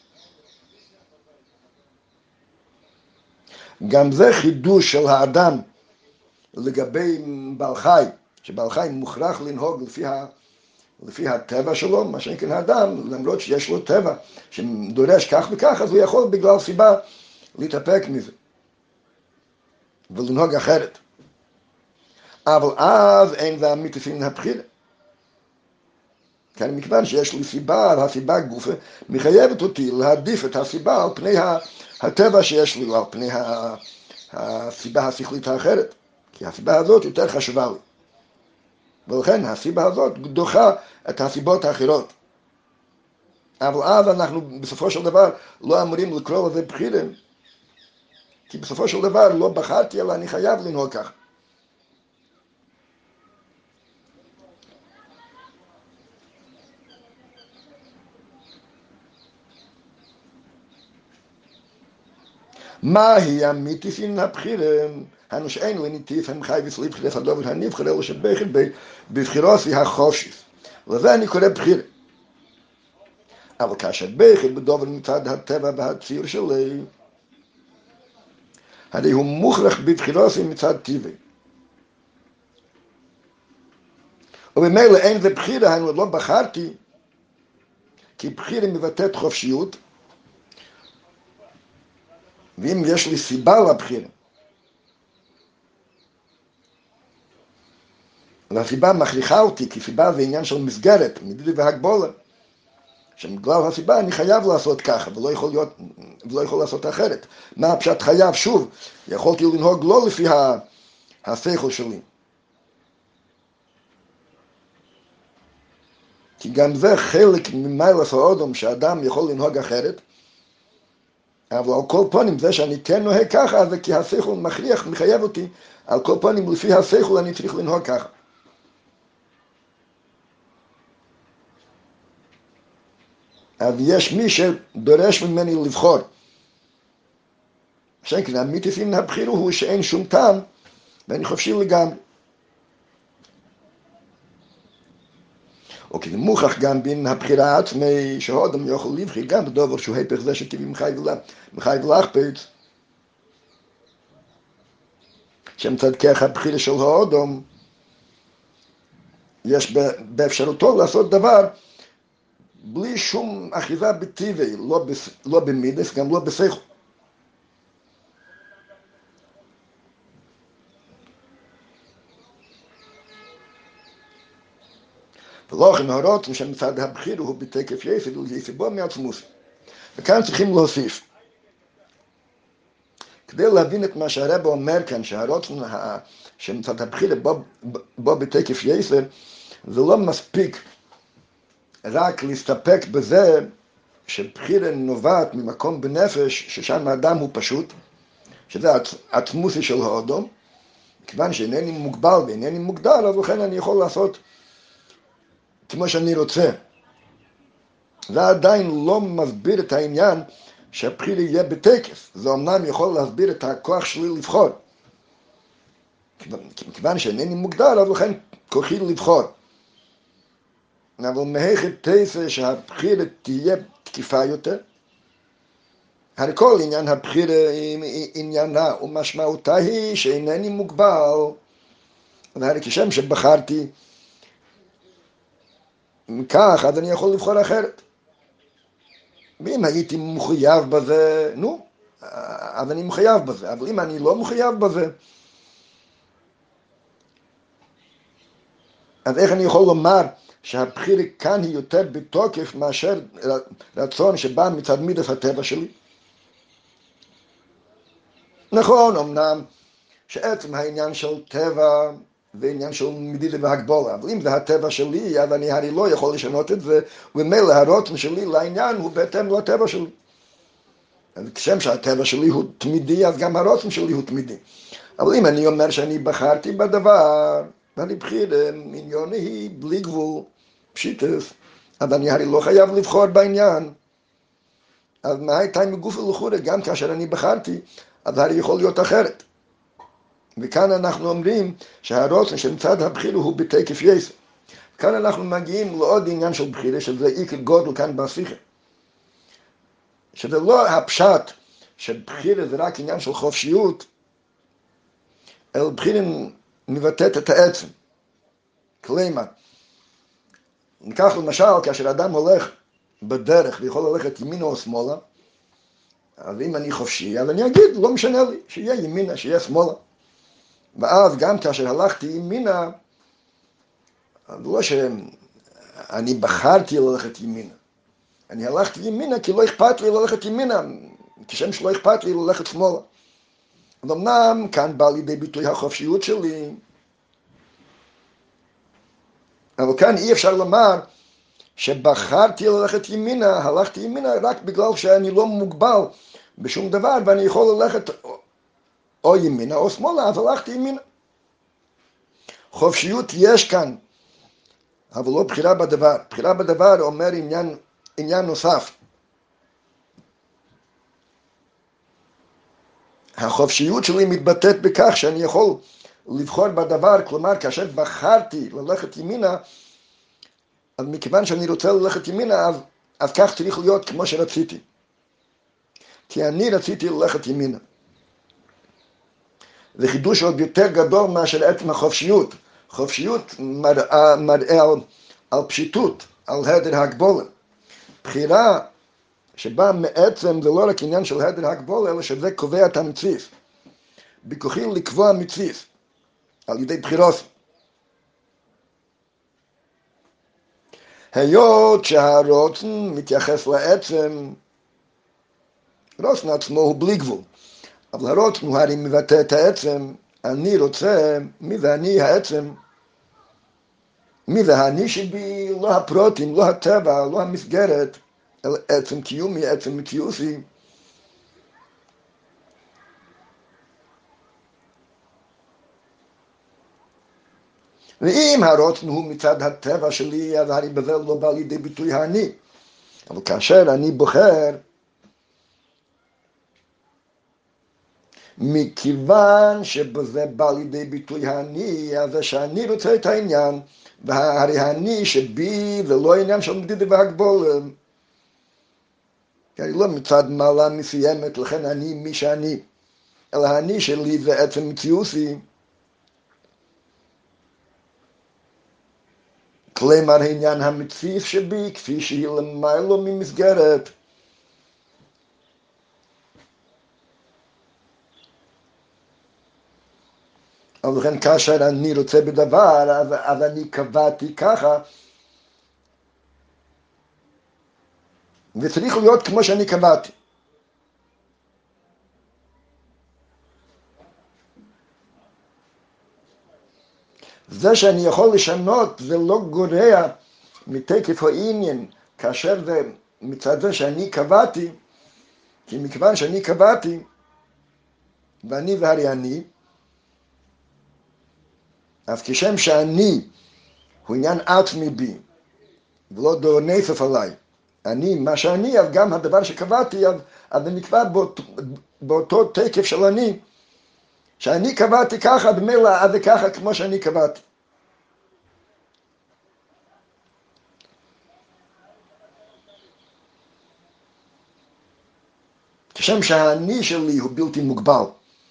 גם זה חידוש של האדם לגבי בעל חי, שבעל חי מוכרח לנהוג לפי הטבע שלו, מה שכן האדם, למרות שיש לו טבע שדורש כך וכך, אז הוא יכול בגלל סיבה להתאפק מזה ולנהוג אחרת. אבל אז אין זה אמיתיס מן הבחירה. כן, מכיוון שיש לי סיבה, והסיבה גופה מחייבת אותי להעדיף את הסיבה על פני הטבע שיש לי, או על פני הסיבה השכלית האחרת. כי הסיבה הזאת יותר חשובה לי. ולכן הסיבה הזאת דוחה את הסיבות האחרות. אבל אז אנחנו בסופו של דבר לא אמורים לקרוא לזה בחירה, כי בסופו של דבר לא בחרתי, אלא אני חייב לנהוג כך. מהי אמיתיס מן הבחירה? היינו שאין לנטיס המחי ולבחיר את הדובר הנבחר, אלא שבכר בבחירוסי החופשיס. לזה אני קורא בחירה. אבל כאשר בכר בדובר מצד הטבע והציור שלי, הרי הוא מוכרח בבחירוסי מצד טבעי. ובמילא אין זה בחירה, אני עוד לא בחרתי, כי בחירה מבטאת חופשיות, ואם יש לי סיבה לבחירה, והסיבה מכריחה אותי, כי סיבה זה עניין של מסגרת, מדידה והגבולה, שבגלל הסיבה אני חייב לעשות ככה, ולא יכול לעשות אחרת. מה הפשט חייב? שוב, יכולתי לנהוג לא לפי השכל שלי. כי גם זה חלק ממיילס האודום, שאדם יכול לנהוג אחרת, אבל על כל פנים, זה שאני כן נוהג ככה, זה כי השכל מחייב אותי, על כל פנים, לפי השכל אני צריך לנהוג ככה. אז יש מי שדורש ממני לבחור. שכן, המיתוס מן הבחירה הוא שאין שום טעם, ואני חופשי לגמרי. או כי זה מוכח גם בין הבחירה עצמי, שהאדם יכול לבחור גם בדבר שהוא היפך זה שטבעי מחי ולהחפץ. שמצד כך הבחירה של האדם, יש באפשרותו לעשות דבר, בלי שום אחיזה בטבעי, לא במידס, גם לא בשכל. ולכן הרוצן שמצד הבחירה הוא בתקף יסד ולייסבו מעצמוס. וכאן צריכים להוסיף. כדי להבין את מה שהרב אומר כאן, שהרוצן שמצד הבחירה בו בתקף יסד, זה לא מספיק רק להסתפק בזה שבחירה נובעת ממקום בנפש, ששם האדם הוא פשוט, שזה עצמוסי של האדם, כיוון שאינני מוגבל ואינני מוגדל, אז לכן אני יכול לעשות כמו שאני רוצה. זה עדיין לא מסביר את העניין שהבחירה יהיה בתקף. זה אמנם יכול להסביר את הכוח שלי לבחור. כיוון שאינני מוגדל, אז לכן כוחי לבחור. אבל מהיכן תעשה שהבחירה תהיה תקיפה יותר? הרי כל עניין הבחירה עניינה ומשמעותה היא שאינני מוגבל. והרי כשם שבחרתי כך, אז אני יכול לבחור אחרת. ואם הייתי מחויב בזה, אז אני מחויב בזה. אבל אם אני לא מחויב בזה, אז איך אני יכול לומר שהבחירה כאן היא יותר בתוקף מאשר רצון שבא מצד מידת הטבע שלי? נכון, אמנם שעצם העניין של טבע ועניין של מדידה והגבולה, אבל אם זה הטבע שלי, אז אני הרי לא יכול לשנות את זה, וממילא הרוצן שלי לעניין הוא בהתאם לטבע שלי. אז כשם שהטבע שלי הוא תמידי, אז גם הרוצן שלי הוא תמידי. אבל אם אני אומר שאני בחרתי בדבר, ואני בחירה, עניון היא בלי גבול, פשיטס, אז אני הרי לא חייב לבחור בעניין. אז מה הייתה מגוף ולחורה, גם כאשר אני בחרתי, אז הרי יכול להיות אחרת. וכאן אנחנו אומרים שהרוצן שמצד הבחירה הוא בתקף יסד. כאן אנחנו מגיעים לעוד עניין של בחירה, שזה עיקר גודל כאן בשיחה. שזה לא הפשט שבחירה זה רק עניין של חופשיות, אלא בחירה מבטאת את העצם. כלומר, ניקח למשל, כאשר אדם הולך בדרך ויכול ללכת ימינה או שמאלה, אז אם אני חופשי, אז אני אגיד, לא משנה לי, שיהיה ימינה, שיהיה שמאלה. ואז גם כאשר הלכתי ימינה, לא שאני בחרתי ללכת ימינה. אני הלכתי ימינה כי לא אכפת לי ללכת ימינה, כשם שלא אכפת לי ללכת שמאלה. אבל אמנם כאן בא לידי ביטוי החופשיות שלי, אבל כאן אי אפשר לומר שבחרתי ללכת ימינה, הלכתי ימינה רק בגלל שאני לא מוגבל בשום דבר, ואני יכול ללכת או ימינה או שמאלה, אז הלכתי ימינה. חופשיות יש כאן, אבל לא בחירה בדבר. בחירה בדבר אומר עניין נוסף. החופשיות שלי מתבטאת בכך שאני יכול לבחור בדבר, כלומר כאשר בחרתי ללכת ימינה, אז מכיוון שאני רוצה ללכת ימינה, אז כך צריך להיות כמו שרציתי. כי אני רציתי ללכת ימינה. זה חידוש עוד יותר גדול מאשר עצם החופשיות. חופשיות מראה על פשיטות, על הדר הגבולה. בחירה שבאה מעצם זה לא רק עניין של הדר הגבולה, אלא שזה קובע את המציאות. בכוחי לקבוע מציאות על ידי בחירות. היות שהרוצן מתייחס לעצם, הרוצן עצמו הוא בלי גבול, אבל הרוצן הוא הרי מבטא את העצם. אני רוצה, מי זה אני העצם? מי זה אני שבי? לא הפרוטים, לא הטבע, לא המסגרת, אלא עצם קיומי, עצם מציאוסי. ואם הרוצן הוא מצד הטבע שלי, אז הרי בזה לא בא לידי ביטוי האני. אבל כאשר אני בוחר, מכיוון שבזה בא לידי ביטוי האני, אז זה שאני רוצה את העניין, והרי האני שבי זה לא עניין של מדידה והגבול. אני לא מצד מעלה מסוימת, לכן אני מי שאני, אלא האני שלי זה עצם מציאוסי. כלומר העניין המציף שבי, כפי שהיא למיילו ממסגרת. אבל לכן כאשר אני רוצה בדבר, אז אני קבעתי ככה, וצריך להיות כמו שאני קבעתי. זה שאני יכול לשנות זה לא גורע מתקף העניין, כאשר זה מצד זה שאני קבעתי, כי מכיוון שאני קבעתי, ואני והרי אני, אז כשם שאני הוא עניין עצמי בי, ולא דור נפף עליי, אני, מה שאני, אז גם הדבר שקבעתי, אז זה נקבע באותו תקף של אני, שאני קבעתי ככה, במילא אז זה ככה כמו שאני קבעתי. כשם שהאני שלי הוא בלתי מוגבל.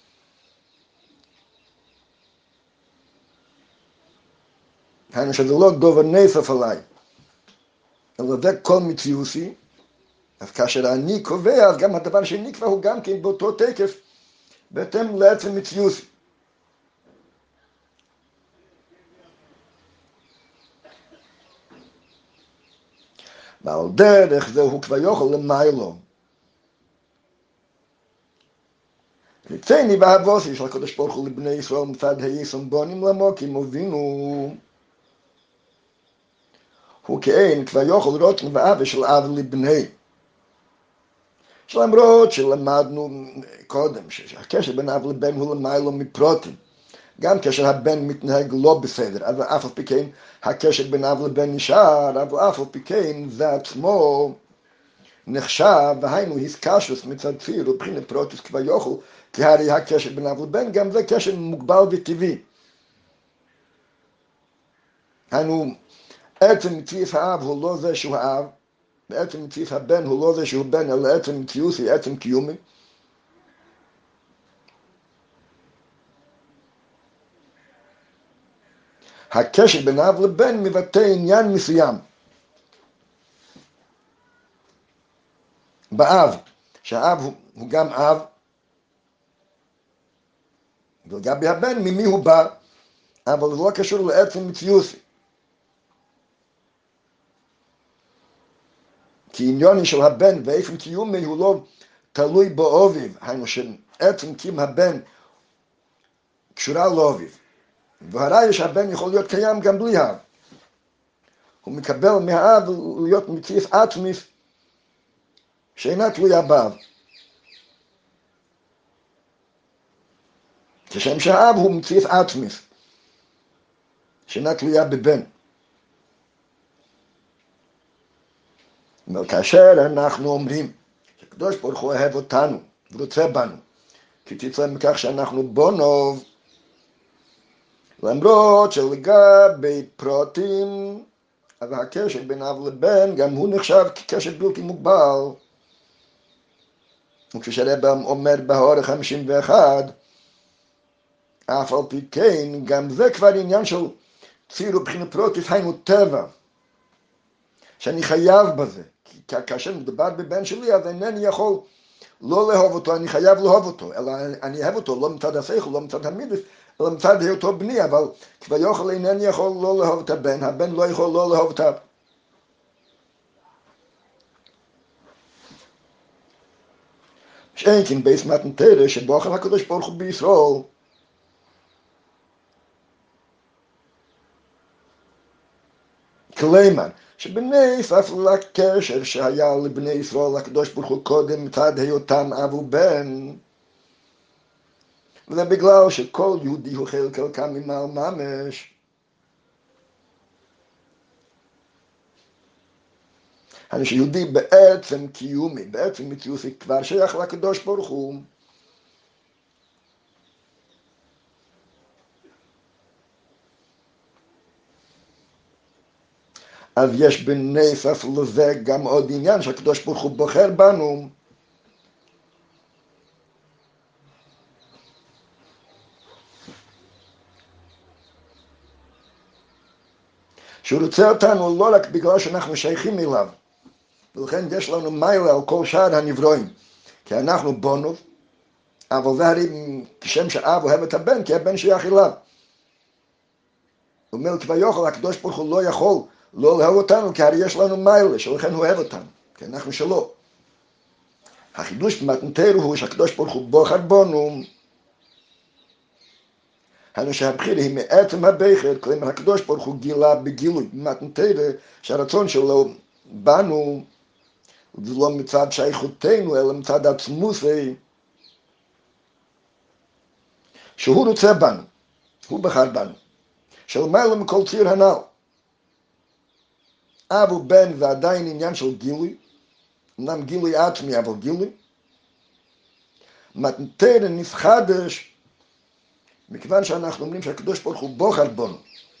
היינו שזה לא דובר נפף עליי, אלא זה כל מציאוסי, אז כאשר אני קובע, אז גם הדבר שני כבר הוא גם כן באותו תקף, בהתאם לעצם מציאוסי. ועל דרך זה הוא כבר יוכל למיילו. ניצני והבוסי של הקדוש ברוך הוא לבני ישראל מצד היסון בונים למוקים הבינו הוא כאין כבר יוכל רוטן ואהבה של אב לבני. שלמרות שלמדנו קודם שהקשר בין אב לבן הוא למיילו מפרוטים, גם כאשר הבן מתנהג לא בסדר, אבל אף על פי כן הקשר בין אב לבן נשאר, אבל אף על פי כן זה עצמו נחשב, והיינו היסקשוס מצד ציר ובחינת פרוטיס כבר יוכל, כי הרי הקשר בין אב לבן גם זה קשר מוגבל וטבעי. היינו, עצם מציאות האב הוא לא זה שהוא האב, בעצם מציאות הבן הוא לא זה שהוא בן, אלא עצם מציאוסי, עצם קיומי. הקשר בין אב לבן מבטא עניין מסוים. באב, שהאב הוא גם אב, ולגבי הבן ממי הוא בא, אבל זה לא קשור לעצם מציאוסי. כי עניוני של הבן ואיפה קיומי הוא לא תלוי באוביב, היינו שעצם קיום הבן קשורה לאוביב. והראיה שהבן יכול להיות קיים גם בלי האב. הוא מקבל מהאב להיות מציאות עצמית שאינה תלויה באב. כשם שהאב הוא מציאות עצמית שאינה תלויה בבן. כאשר אנחנו אומרים שקדוש ברוך הוא אוהב אותנו ורוצה בנו, כי תצא מכך שאנחנו בונוב, למרות שלגבי פרוטים, אבל הקשר בין אב לבן גם הוא נחשב כקשר בלתי מוגבל. וכשהרב אומר בהאור 51, אף על פי כן, גם זה כבר עניין של ציר ובחינת פרוטיס היינו טבע, שאני חייב בזה. כי כאשר מדובר בבן שלי, אז אינני יכול לא לאהוב אותו, אני חייב לאהוב אותו, אלא אני אוהב אותו לא מצד השכל, לא מצד המידס, אלא מצד היותו בני, אבל כביכול אינני יכול לא לאהוב את הבן, הבן לא יכול לא לאהוב את האב. שאין כן בייס מתן תורה שבוחר הקדוש ברוך הוא בישראל, כלומר, שבנס אף לקשר שהיה לבני ישראל הקדוש ברוך הוא קודם מצד היותם אב ובן, וזה בגלל שכל יהודי הוא חלק חלקם ממעל ממש. אני שיהודי בעצם קיומי, בעצם מציאוסי כבר שייך לקדוש ברוך הוא. אז יש בנס אף לזה גם עוד עניין שהקדוש ברוך הוא בוחר בנו. שהוא רוצה אותנו לא רק בגלל שאנחנו שייכים אליו, ולכן יש לנו מיילה על כל שאר הנברואים, כי אנחנו בונו, אבל זה הרי כשם שאב אוהב את הבן, כי הבן שייך אליו. הוא אומר, כביכול הקדוש ברוך הוא לא יכול לא לאהוב אותנו, כי הרי יש לנו מיילה, שלכן הוא אוהב אותנו, כי אנחנו שלו. החידוש במתן תורה הוא שהקדוש ברוך הוא בוחר בנו, הנו שהבחירה היא מעצם הבכר, כלומר הקדוש ברוך הוא גילה בגילוי במתן תורה, שהרצון שלו בנו, זה לא מצד שייכותנו, אלא מצד עצמוסי, שהוא רוצה בנו, הוא בחר בנו, שלמעלה מכל ציר הנ"ל. אב ובן זה עדיין עניין של גילוי, אמנם גילוי עצמי, אבל גילוי. מתן תורה נפחדש, מכיוון שאנחנו אומרים שהקדוש ברוך הוא בוחר בנו.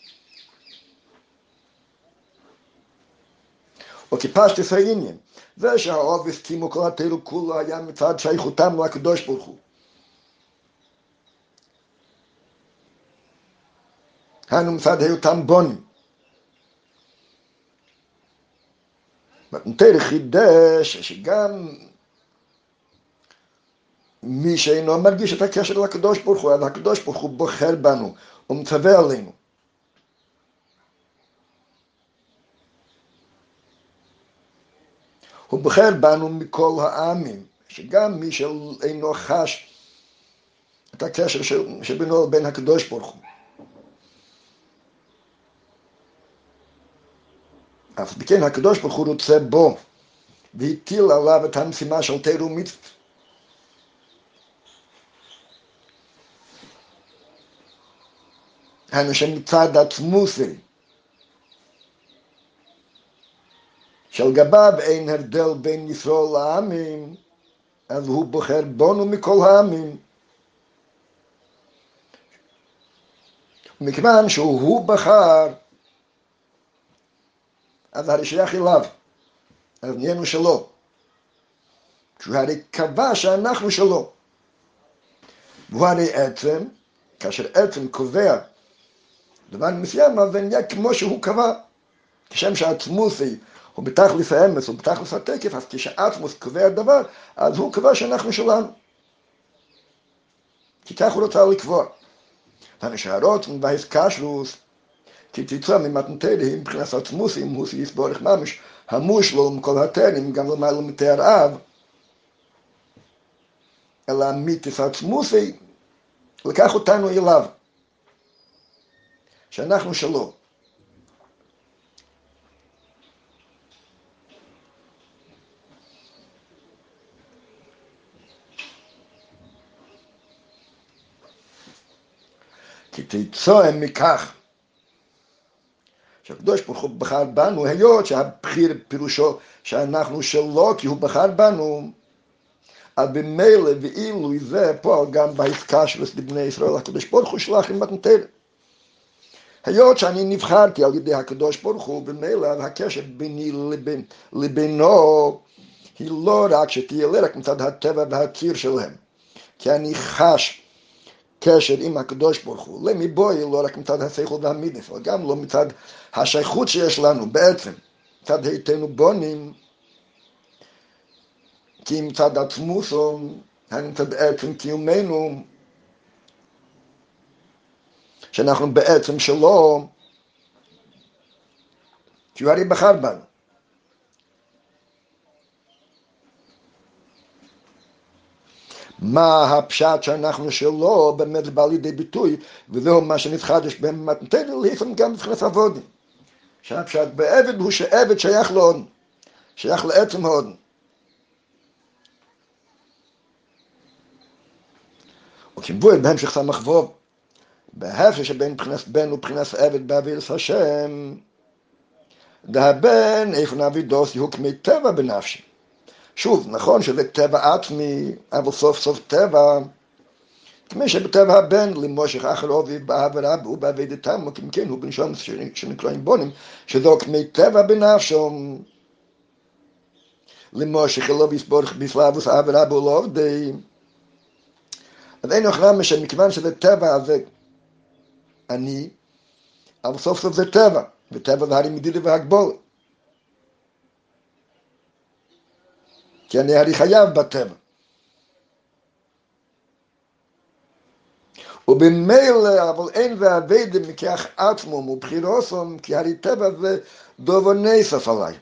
או כפשטוס העניין, זה שהאוב הסכימו כל התורה כולו היה מצד שייכותם לקדוש ברוך הוא. היינו מצד היותם בונים. מתן תורה חידש שגם מי שאינו מרגיש את הקשר לקדוש ברוך הוא, אז הקדוש ברוך הוא בוחר בנו ומצווה עלינו. הוא בוחר בנו מכל העמים, שגם מי שאינו חש את הקשר שבינו לבין הקדוש ברוך הוא. אף בכן הקדוש ברוך הוא רוצה בו, והטיל עליו את המשימה של תורה ומצוות. היינו שמצד עצמוסי, שלגביו אין הבדל בין ישראל לעמים, אז הוא בוחר בנו מכל העמים. מכיוון שהוא בחר, אז הרי שייך אליו, אז נהיינו שלו. שהוא הרי קבע שאנחנו שלו. והוא הרי עצם, כאשר עצם קובע דבר מסוים, אז זה נהיה כמו שהוא קבע. כשם שהעצמוסי הוא בתכלס האמס, הוא בתכלס התקף, אז כשעצמוס קובע דבר, אז הוא קבע שאנחנו שלנו. כי כך הוא רוצה לקבוע. והנשארות וההסקשרוס, כי תצא ממתן תורה, מבחינת עצמוסי, מוסי יסבורך ממש, המושלו מכל התרים, גם למעלה מתאר אב, אלא מיתוס עצמוסי, לקח אותנו אליו, שאנחנו שלו. כי תצא מכך, שהקדוש ברוך הוא בחר בנו, היות שהבחיר פירושו שאנחנו שלו, כי הוא בחר בנו, אז במילא ואילו זה פועל גם בהתקשרות לבני ישראל, הקדוש ברוך הוא שלח עם מתן תורה. היות שאני נבחרתי על ידי הקדוש ברוך הוא, במילא הקשר ביני לבינו, היא לא רק שתהיה רק מצד הטבע והציר שלהם, כי אני חש קשר עם הקדוש ברוך הוא, למיבוי לא רק מצד השכל והמידס, אבל גם לא מצד השייכות שיש לנו בעצם, מצד היותנו בונים, כי מצד עצמוסו, מצד עצם קיומנו, שאנחנו בעצם שלו, כי הוא הרי בחר בנו. מה הפשט שאנחנו שלו באמת בא לידי ביטוי, וזהו מה שנתחדש במתנתנו, לפעמים גם מבחינת עבודים. שהפשט בעבד הוא שעבד שייך להון, שייך לעצם ההון. וכמבואר בהמשך סמך וו, בהפרש שבין מבחינת בן ובחינת עבד בעבודת השם, דהבן איפה נעבידוס הוא כמטבע בנפשי. שוב, נכון שזה טבע עצמי, אבל סוף סוף טבע, כמי שבטבע הבן למושך אחרו ובעברה הוא בעבודתם, וכם כן הוא בן שם שנקראים בונים, שזו כמטבע בנפשו, למושך אלו ויסבורך בפלאבוס העברה בו לא עובדי. אז אין אוכלם שמכיוון שזה טבע, אז אני, אבל סוף סוף זה טבע, וטבע זה הרי מדידה והגבולת. כי אני הרי חייב בטבע. ובמילא, אבל אין ועבד מכך עצמו ובחירוסום, כי הרי טבע זה דובר נסף עליי.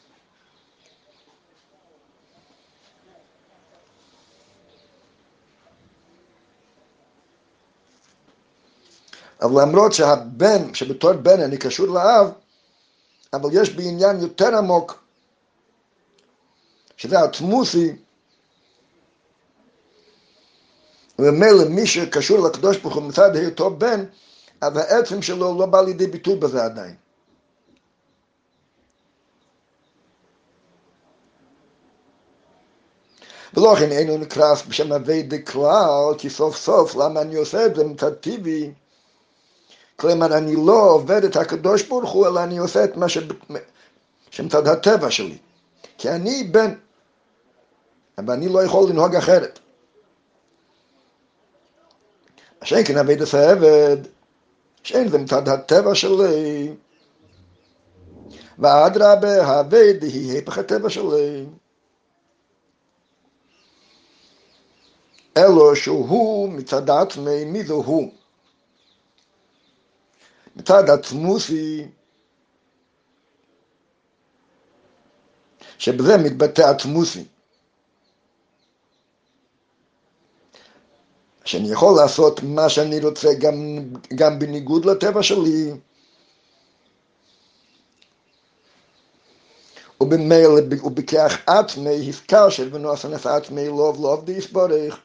אבל למרות שהבן, שבתור בן אני קשור לאב, אבל יש בעניין יותר עמוק, שזה עצמוסי, ומילא מי שקשור לקדוש ברוך הוא מצד היותו בן, אז העצם שלו לא בא לידי ביטוי בזה עדיין. ולא כן אינו נקרס בשם אביידה כלל, כי סוף סוף למה אני עושה את זה מצד טבעי, כלומר אני לא עובד את הקדוש ברוך הוא, אלא אני עושה את מה שמצד הטבע שלי. כי אני בן, אבל אני לא יכול לנהוג אחרת. שאין כן אביידת העבד, שאין זה מצד הטבע שלי, ואדרבה, העבד היא היפך הטבע שלי. אלו שהוא מצד עצמי, מי זה הוא? מצד עצמוסי, שבזה מתבטא עצמוסי. שאני יכול לעשות מה שאני רוצה גם בניגוד לטבע שלי. ובמילא ובכך עצמי הפקשר ונועסנס עצמי לוב די יסבורך.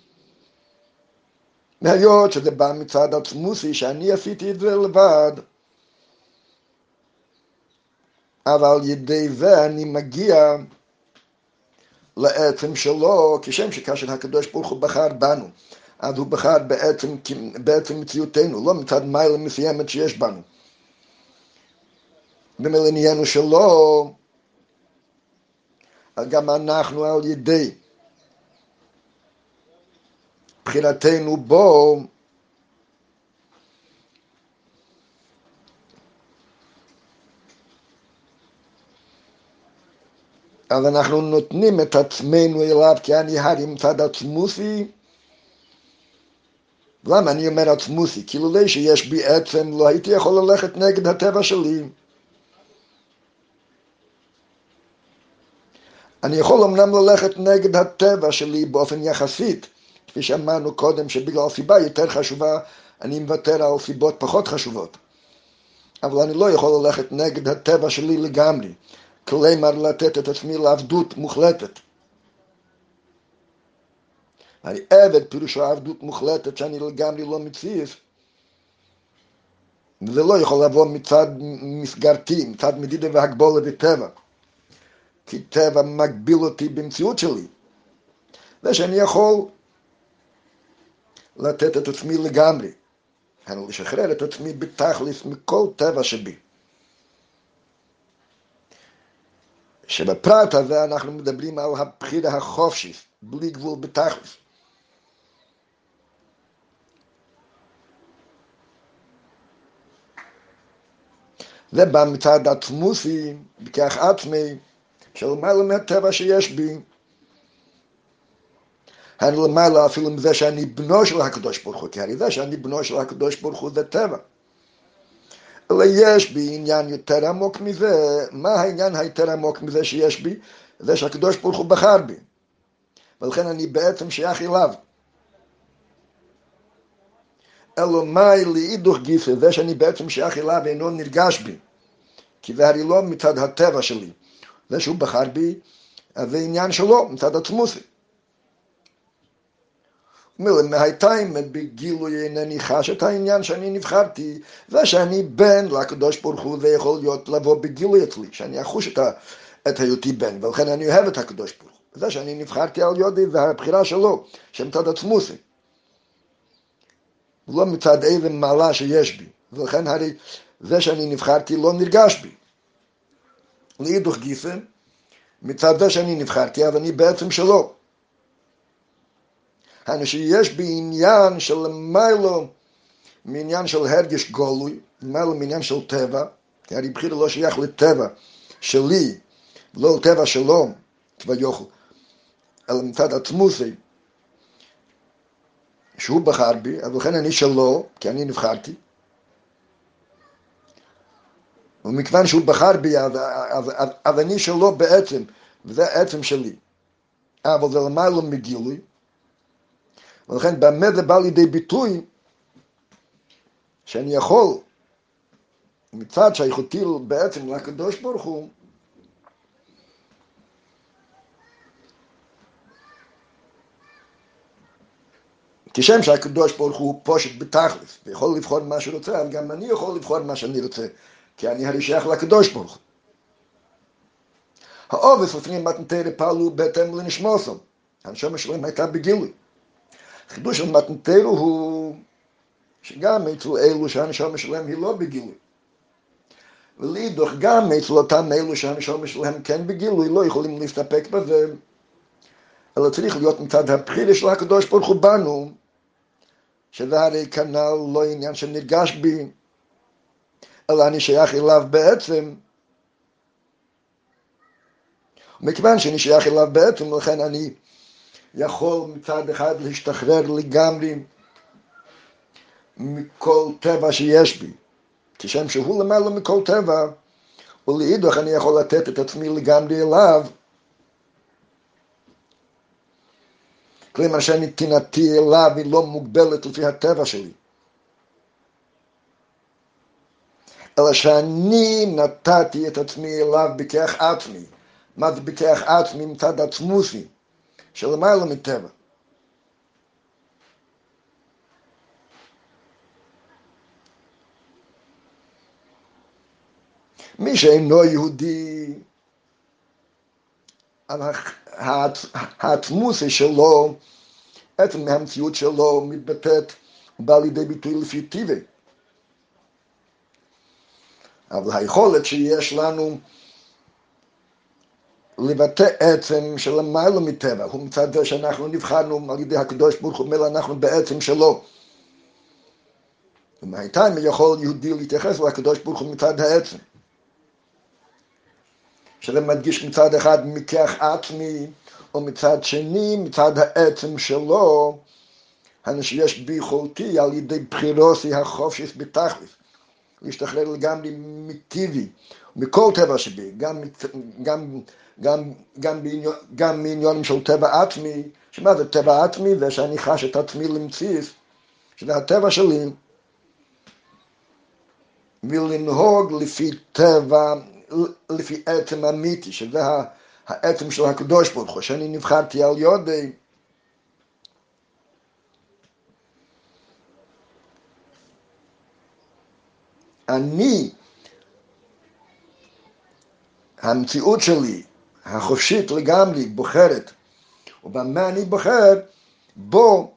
מהיות שזה בא מצד עצמוסי שאני עשיתי את זה לבד. אבל ידי זה אני מגיע לעצם שלו, כשם שכאשר הקדוש ברוך הוא בחר בנו, אז הוא בחר בעצם מציאותנו, לא מצד מיילה מסוימת שיש בנו. במילא נהיינו שלו, גם אנחנו על ידי בחירתנו בו, אז אנחנו נותנים את עצמנו אליו, כי אני הרי מצד עצמוסי. למה אני אומר עצמוסי? כי לולא שיש בי עצם, לא הייתי יכול ללכת נגד הטבע שלי. אני יכול אמנם ללכת נגד הטבע שלי באופן יחסית, כפי שאמרנו קודם, שבגלל סיבה יותר חשובה, אני מוותר על סיבות פחות חשובות. אבל אני לא יכול ללכת נגד הטבע שלי לגמרי, כלומר לתת את עצמי לעבדות מוחלטת. אני עבד פירושו עבדות מוחלטת שאני לגמרי לא מציף, וזה לא יכול לבוא מצד מסגרתי, מצד מדידה והגבולה וטבע, כי טבע מגביל אותי במציאות שלי, ושאני יכול לתת את עצמי לגמרי, אני לשחרר את עצמי בתכלס מכל טבע שבי. שבפרט הזה אנחנו מדברים על הבחירה החופשית, בלי גבול בתכלס. זה בא מצד עצמוסי, בכך עצמי, שלמעלה מהטבע שיש בי. אני למעלה אפילו מזה שאני בנו של הקדוש ברוך הוא, כי הרי זה שאני בנו של הקדוש ברוך הוא זה טבע. אלא יש בי עניין יותר עמוק מזה. מה העניין היותר עמוק מזה שיש בי? זה שהקדוש ברוך הוא בחר בי, ולכן אני בעצם שייך אליו. אלא מאי לאידוך גיסא, זה שאני בעצם שייך אליו אינו נרגש בי, כי זה הרי לא מצד הטבע שלי. זה שהוא בחר בי, אז זה עניין שלו, מצד עצמוסי. מהייתיים בגילוי אינני חש את העניין שאני נבחרתי, זה שאני בן לקדוש ברוך הוא, זה יכול להיות לבוא בגילוי אצלי, שאני אחוש את היותי בן, ולכן אני אוהב את הקדוש ברוך הוא. זה שאני נבחרתי על יודי, זה הבחירה שלו, שמצד עצמוסי. לא מצד איזה מעלה שיש בי, ולכן הרי זה שאני נבחרתי לא נרגש בי. לאידוך גיסא, מצד זה שאני נבחרתי, אז אני בעצם שלו. שיש בי עניין של מיילו, מעניין של הרגש גולוי, מיילו מעניין של טבע, כי הרי בחירה לא שייך לטבע שלי, לא לטבע שלו, טבע יוכל, אלא מצד עצמוסי, שהוא בחר בי, אז לכן אני שלו, כי אני נבחרתי, ומכיוון שהוא בחר בי, אז אני שלו בעצם, וזה עצם שלי. אבל זה למיילו מגילוי, ולכן באמת זה בא לידי ביטוי שאני יכול מצד שייכותי בעצם לקדוש ברוך הוא כשם שהקדוש ברוך הוא פושט בתכלס ויכול לבחור מה שרוצה, אז גם אני יכול לבחור מה שאני רוצה, כי אני הרי שייך לקדוש ברוך הוא. העובס לפני מתנתרא פעלו בהתאם לנשמוסם, הנשמה שלהם הייתה בגילוי. החידוש של מתנתרא הוא שגם אצל אלו שהנשמה שלהם היא לא בגילוי, ולהידוך גם אצל אותם אלו שהנשמה שלהם כן בגילוי, לא יכולים להסתפק בזה, אלא צריך להיות מצד הבחירה של הקדוש ברוך הוא בנו, שזה הרי כנ"ל לא עניין שנרגש בי, אלא אני שייך אליו בעצם. מכיוון שאני שייך אליו בעצם, לכן אני יכול מצד אחד להשתחרר לגמרי מכל טבע שיש בי, כשם שהוא למעלה מכל טבע, ולהידוך אני יכול לתת את עצמי לגמרי אליו, כלומר שנתינתי אליו היא לא מוגבלת לפי הטבע שלי, אלא שאני נתתי את עצמי אליו בכך עצמי. מה זה בכך עצמי? מצד עצמוסי, שלמעלה מטבע. מי שאינו יהודי, העצמוסי שלו, עצם המציאות שלו מתבטאת ובא לידי ביטוי לפי טבעי. אבל היכולת שיש לנו לבטא עצם של למעלה מטבע, הוא מצד זה שאנחנו נבחרנו על ידי הקדוש ברוך הוא, מלא אנחנו בעצם שלו. ומהייתיים יכול יהודי להתייחס לקדוש ברוך הוא מצד העצם. שזה מדגיש מצד אחד מכך עצמי, או מצד שני מצד העצם שלו, שיש ביכולתי על ידי בחירוסי החופשיס בתכלס, להשתחרר לגמרי מטבעי, מכל טבע שבי, גם מעניונים של טבע עצמי. שמה זה טבע עצמי? זה שאני חש את עצמי למציאות, שזה הטבע שלי, ולנהוג לפי טבע, לפי עצם אמיתי, שזה העצם של הקדוש ברוך הוא, שאני נבחרתי על יודי. אני, המציאות שלי, החופשית לגמרי, בוחרת, ובמה אני בוחר? בו,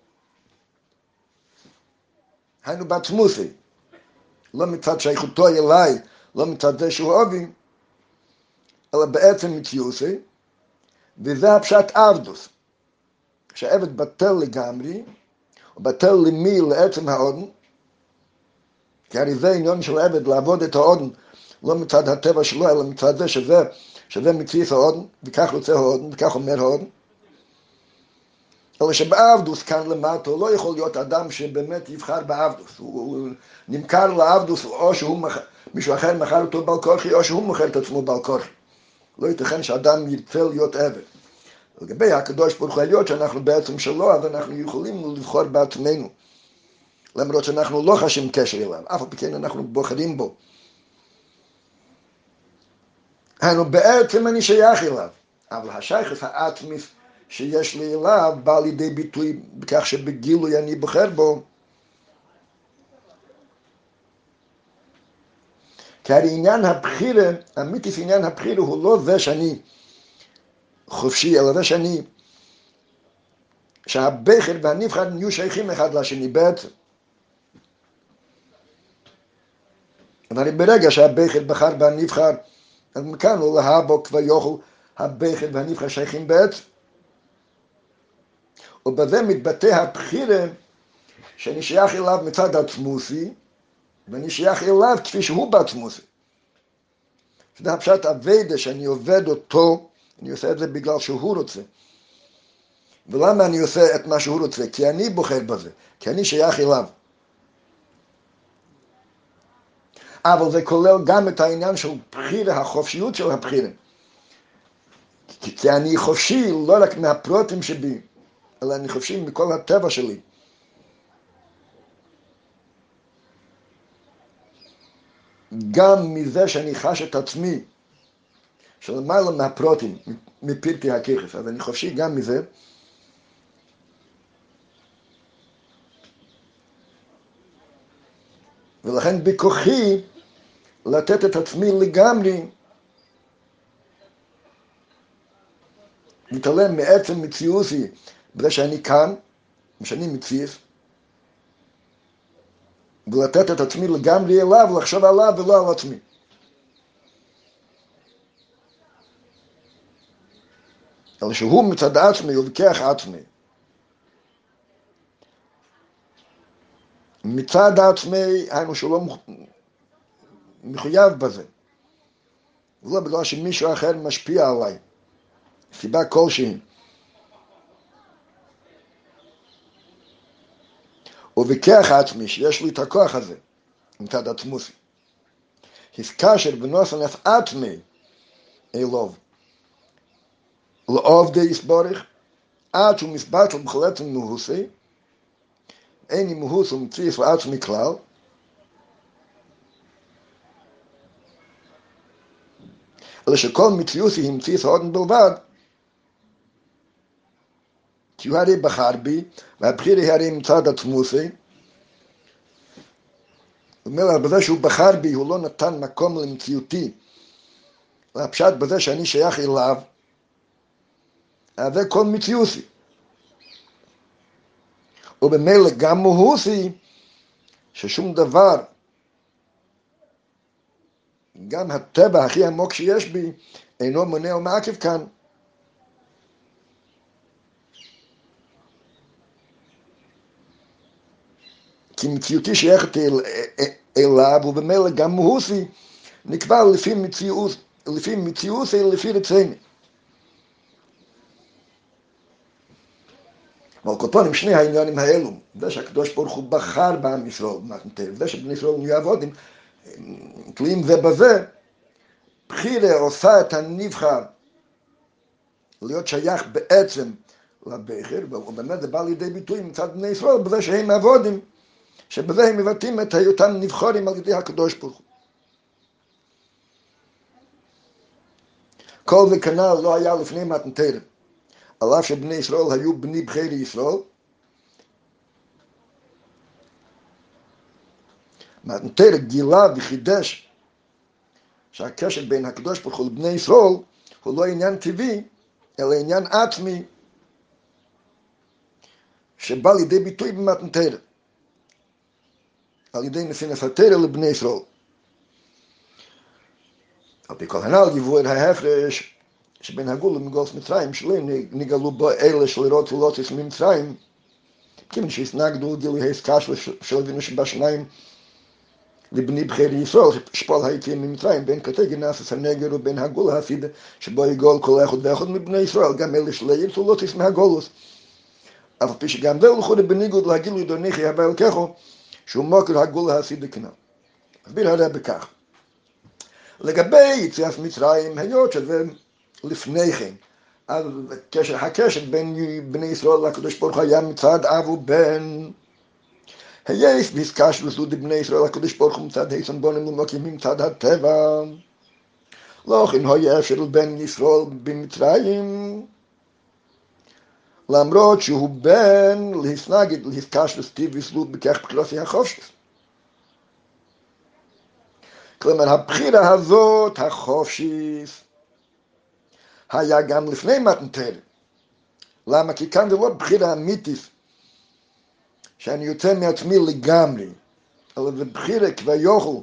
היינו בעצמוסי, לא מצד שייכותו אליי, לא מצד זה שהוא אוהבי, אלא בעצם מציאוסי, וזה הפשט עבדוס, שהעבד בטל לגמרי, הוא בטל למי? לעצם האודן, כי הרי זה עניין של עבד לעבוד את האודן, לא מצד הטבע שלו, אלא מצד זה שזה מציף ההודן, וכך רוצה ההודן, וכך אומר ההודן. אלא שבעבדוס כאן למטה לא יכול להיות אדם שבאמת יבחר בעבדוס. הוא נמכר לעבדוס, או מישהו אחר מכר אותו בעל כורחי, או שהוא מוכר את עצמו בעל כורחי. לא ייתכן שאדם ירצה להיות עבד. לגבי הקדוש ברוך הוא העליון שאנחנו בעצם שלו, אז אנחנו יכולים לבחור בעצמנו. למרות שאנחנו לא חשים קשר אליו, אף על פי כן אנחנו בוחרים בו. בעצם אני שייך אליו, אבל השייכות העצמית שיש לי אליו בא לידי ביטוי בכך שבגילוי אני בוחר בו. כי הרי עניין הבחירה, אמיתיס עניין הבחירה הוא לא זה שאני חופשי, אלא זה שהבכר והנבחר נהיו שייכים אחד לשני בעצם. אבל ברגע שהבכר בחר והנבחר, אז מכאן הוא להבוק ויוכל, הבכר והנבחר שייכים בעצם. ובזה מתבטא הבחירה שאני שייך אליו מצד עצמוסי, ואני שייך אליו כפי שהוא בעצמוסי. זה הפשט עבודה שאני עובד אותו, אני עושה את זה בגלל שהוא רוצה. ולמה אני עושה את מה שהוא רוצה? כי אני בוחר בזה, כי אני שייך אליו. אבל זה כולל גם את העניין של בחירה, החופשיות של הבחירה. כי אני חופשי לא רק מהפרוטים שבי, אלא אני חופשי מכל הטבע שלי. גם מזה שאני חש את עצמי, שלמעלה מהפרוטים, מפרטי הכיחס, אז אני חופשי גם מזה. ולכן בכוחי לתת את עצמי לגמרי, להתעלם מעצם מציאוסי, בזה שאני כאן, שאני מציף, ולתת את עצמי לגמרי אליו, ולחשוב עליו ולא על עצמי. אלא שהוא מצד עצמי, הוא לוקח עצמי. מצד עצמי, היינו שהוא לא מחויב בזה. ולא בגלל שמישהו אחר משפיע עליי. סיבה כלשהי. ובכך עצמי, שיש לי את הכוח הזה, מצד עצמוסי. הסקשר בנוסן את עצמי אלוב. לעובדי יסבורך, עד שהוא מסבטל בכל עצם מהוסי, אין לי מהוס ומציף לעצמי כלל, אלא שכל מציוסי היא מציף העודן בלבד, כי הוא הרי בחר בי, והבחיר היא הרי מצד עצמוסי, זאת אומרת, בזה שהוא בחר בי, הוא לא נתן מקום למציאותי, והפשט בזה שאני שייך אליו, זה כל מציוסי. ובמילא גם מהוסי, ששום דבר, גם הטבע הכי עמוק שיש בי, אינו מונע ומעכב כאן. כי מציאותי שייכת אליו, ובמילא גם מהוסי, נקבע לפי מציאוסי, לפי רצוני. אבל כל פעם עם שני העניינים האלו, זה שהקדוש ברוך הוא בחר בעם ישראל, זה שבני ישראל נהיו עבודים, תלויים זה בזה, בחירה עושה את הנבחר להיות שייך בעצם לבכר, ובאמת זה בא לידי ביטוי מצד בני ישראל, בזה שהם עבודים, שבזה הם מבטאים את היותם נבחרים על ידי הקדוש ברוך הוא. כל וכנ"ל לא היה לפני מתנתר. על אף שבני ישראל היו בני בכירי ישראל, מתנתר גילה וחידש שהקשר בין הקדוש ברוך הוא לבני ישראל הוא לא עניין טבעי, אלא עניין עצמי שבא לידי ביטוי במתנתר, על ידי נפינס התרא לבני ישראל. על פי כל הנ"ל יבואר ההפרש שבין הגאולה מגולת מצרים שלא נגלו בו אלה שלראות ולוציס ממצרים, כיוון שהתנגדו גילוי הסקש של אבינו שבשמיים, לבני בכירי ישראל, שפול היציאה ממצרים, בין קטעי גנאסס הנגר ובין הגול הסידה, שבו יגול כל אחד ואחד מבני ישראל, גם אלה שלא ירצו לא תשמע הגולוס. אף על פי שגם זה הלכו בניגוד להגילוי דוניכי הבא אלקחו, שהוא מוקר הגול הסידה כנען. מסביר הרב בכך. לגבי יציאת מצרים, היות שזה לפני כן, אז הקשר בין בני ישראל לקדוש ברוך הוא היה מצד אב ובן, היש ויסקש וזו דבני ישראל הקדוש ברוך הוא מצד היסן בונים ומוקים מצד הטבע. לא כן היה אפשר לבן ישראל במצרים, למרות שהוא בן להסנגד, להסקש וסטיב וסלוד בכך בחירוסי החופשית. כלומר, הבחירה הזאת, החופשית, היה גם לפני מתן תורה. למה? כי כאן זה לא בחירה אמיתית, שאני יוצא מעצמי לגמרי, אלא זה בחירה כביכול,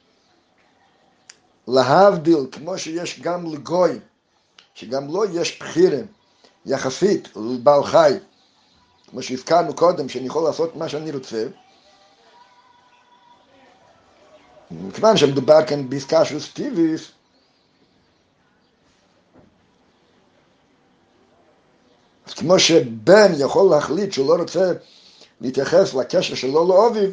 להבדיל, כמו שיש גם לגוי, שגם לא יש בחירה יחסית לבעל חי, כמו שהזכרנו קודם, שאני יכול לעשות מה שאני רוצה, מכיוון שמדובר כאן בעסקה של סטיביס, אז כמו שבן יכול להחליט שהוא לא רוצה להתייחס לקשר שלו לאביו,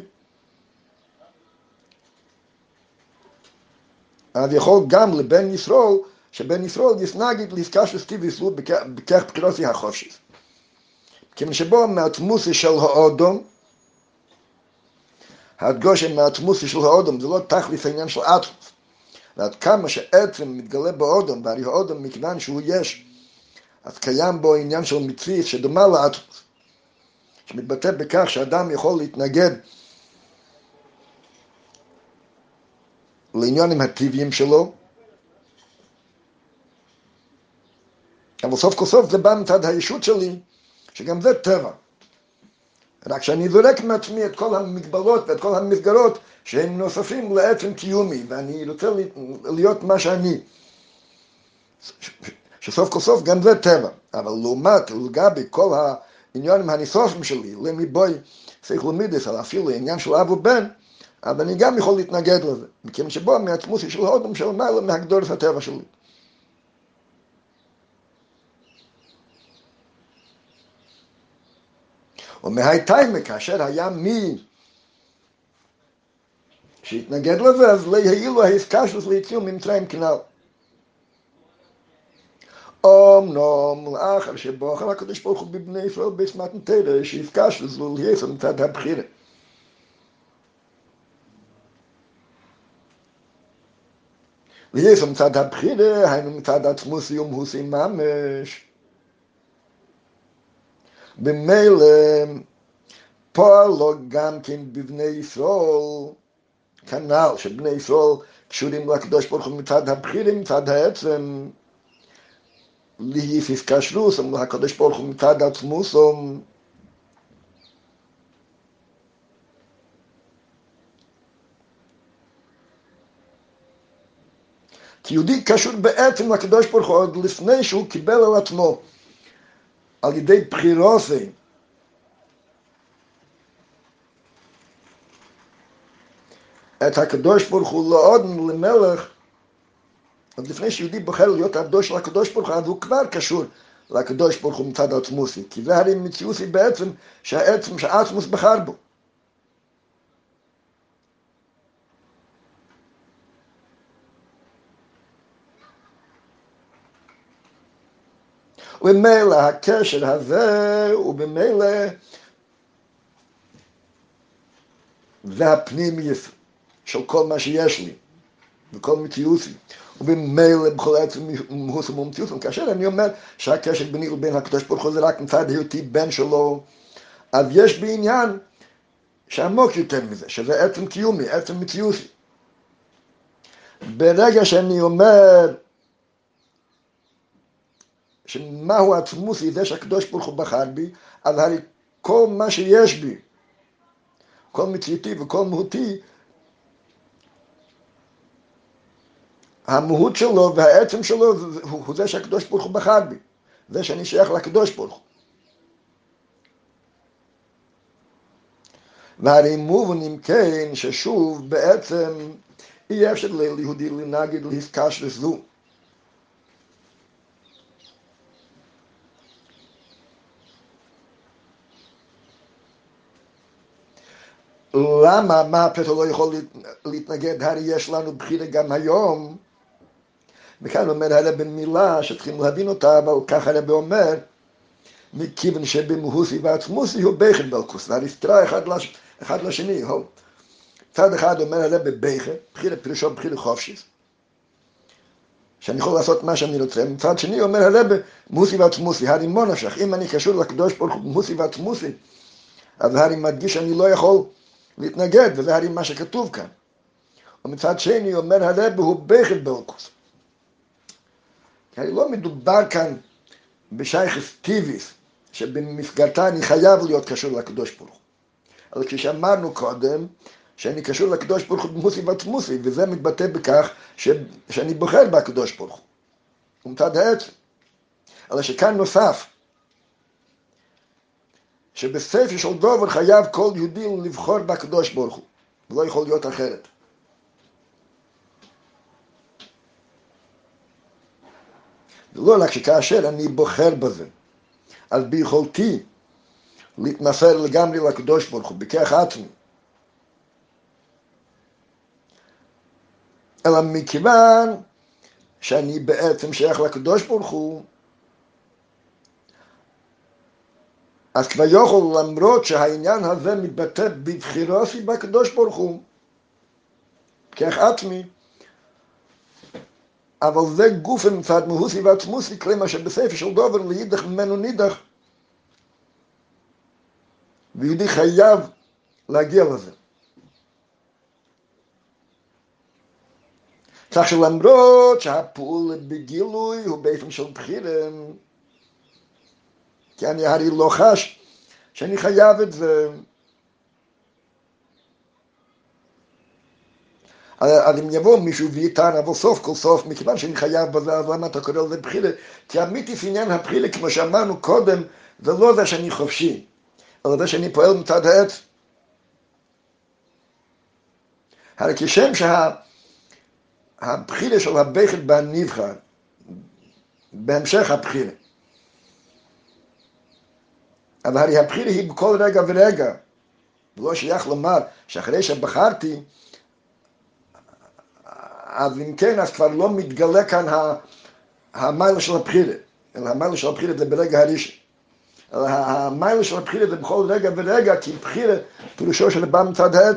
אז יכול גם לבן ישראל, שבן ישראל יסנגד לעסקה של סטיביס בכך בחירוסי החופשית. כיוון שבו מהתמוסי של האודום, הדגושה מהתמוסי של האודום זה לא תכלית העניין של אטמוס. ועד כמה שעצם מתגלה באודום, והרי האודום מכיוון שהוא יש, אז קיים בו עניין של מצריף שדומה לאטמוס, שמתבטא בכך שאדם יכול להתנגד לעניונים הטבעיים שלו, אבל סוף כל סוף זה בא מצד הישות שלי, שגם זה טבע. רק שאני זורק מעצמי את כל המגבלות ואת כל המסגרות שהם נוספים לעצם קיומי, ואני רוצה להיות מה שאני. שסוף כל סוף גם זה טבע. אבל לעומת, לגבי כל העניינים הניסופים שלי, למבוי סייכלומידס, על אפילו העניין של אב ובן, אז אני גם יכול להתנגד לזה. מכיוון שבו מהתמוסי של האודם של מעלה מהגדולת הטבע שלי. ומהייתיימה, כאשר היה מי שהתנגד לזה, אז להעילו ההסקשוס ליציאו ממצרים כנען. אומנם לאחר שבוחר הקדוש ברוך הוא בבני ישראל במתן תורה, שהסקשוס לו להיעשות מצד הבחירה. להיעשות מצד הבחירה, היינו מצד עצמוסי ומהוסי ממש. במילא פועל לו גם כן בבני ישראל, כנ"ל שבני ישראל קשורים לקדוש ברוך הוא מצד הבחירים, מצד העצם, להיסיס קשרוסם, לקדוש ברוך הוא מצד עצמוסם. כי יהודי קשור בעצם לקדוש ברוך הוא עוד לפני שהוא קיבל על עצמו, על ידי בחירוסי, את הקדוש ברוך הוא לעודן למלך, עוד לפני שיהודי בוחר להיות עבדו של הקדוש ברוך הוא, אז הוא כבר קשור לקדוש ברוך הוא מצד העצמוסי, כי זה הרי מציאוסי בעצם שהעצמוס בחר בו. ובמילא הקשר הזה, ובמילא זה הפנימיות של כל מה שיש לי, וכל מציאוסי. ובמילא בכל עצם מהוסם ומציאוסם. כאשר אני אומר שהקשר ביני ובין הקדוש ברוך הוא זה רק מצד היותי בן שלו, אז יש בעניין שעמוק יותר מזה, שזה עצם קיומי, עצם מציאוסי. ברגע שאני אומר שמהו עצמוסי, זה שהקדוש ברוך הוא בחר בי, אז הרי כל מה שיש בי, כל מציאותי וכל מהותי, המהות שלו והעצם שלו הוא זה שהקדוש ברוך הוא בחר בי, זה שאני שייך לקדוש ברוך הוא. והרי מובן אם כן ששוב בעצם אי אפשר ליהודי לנגד להסקש לזו. למה? מה פתאום לא יכול להתנגד? הרי יש לנו בחירה גם היום. וכאן אומר הרב מילה שצריכים להבין אותה, אבל ככה הרב אומר, מכיוון שבמהוסי ועצמוסי הוא ביכר בלכוס, והרסתרה אחד לשני. צד אחד אומר הרב ביכר, בחירה פירושו בחירה חופשית, שאני יכול לעשות מה שאני רוצה. מצד שני אומר הרב מהוסי ועצמוסי, הרי מו נפשך, אם אני קשור לקדוש ברוך הוא במהוסי ועצמוסי, אז הרי מדגיש שאני לא יכול להתנגד, וזה הרי מה שכתוב כאן. ומצד שני אומר הרב הוא ביכר בלכוס. הרי לא מדובר כאן בשייכס טיביס, שבמסגרתה אני חייב להיות קשור לקדוש ברוך הוא. אבל כשאמרנו קודם, שאני קשור לקדוש ברוך הוא במהוסי ועצמוסי, וזה מתבטא בכך שאני בוחר בקדוש ברוך הוא. ומצד העצם. אלא שכאן נוסף, שבספר של דובר חייב כל יהודי לבחור בקדוש ברוך הוא. ולא יכול להיות אחרת. ולא רק שכאשר אני בוחר בזה, אז ביכולתי להתמסר לגמרי לקדוש ברוך הוא, בכך עצמי. אלא מכיוון שאני בעצם שייך לקדוש ברוך הוא, אז כבר יכול, למרות שהעניין הזה מתבטא בבחירוסי בקדוש ברוך הוא, כך עצמי, אבל זה גוף מצד מהוסי ועצמוסי, כלומר שבספר של דובר להידך ממנו נידך, ויהודי חייב להגיע לזה. כך שלמרות שהפעול בגילוי הוא בעצם של בחירה, כי אני הרי לא חש שאני חייב את זה. אז אם יבוא מישהו ויטען, אבל סוף כל סוף, מכיוון שאני חייב בזה, אז למה אתה קורא לזה בחירה? כי אמיתיס עניין הבחירה, כמו שאמרנו קודם, זה לא זה שאני חופשי, אלא זה שאני פועל מצד העץ. הרי כשם שהבחירה של הבכר בנבחר, בהמשך הבחירה, אבל הרי הבחירה היא בכל רגע ורגע, ולא שייך לומר שאחרי שבחרתי, אז אם כן, אז כבר לא מתגלה כאן המיילה של הבחירה, אלא המיילה של הבחירה זה ברגע הראשון. אלא המיילה של הבחירה זה בכל רגע ורגע, כי בחירה פירושו של בא מצד העץ.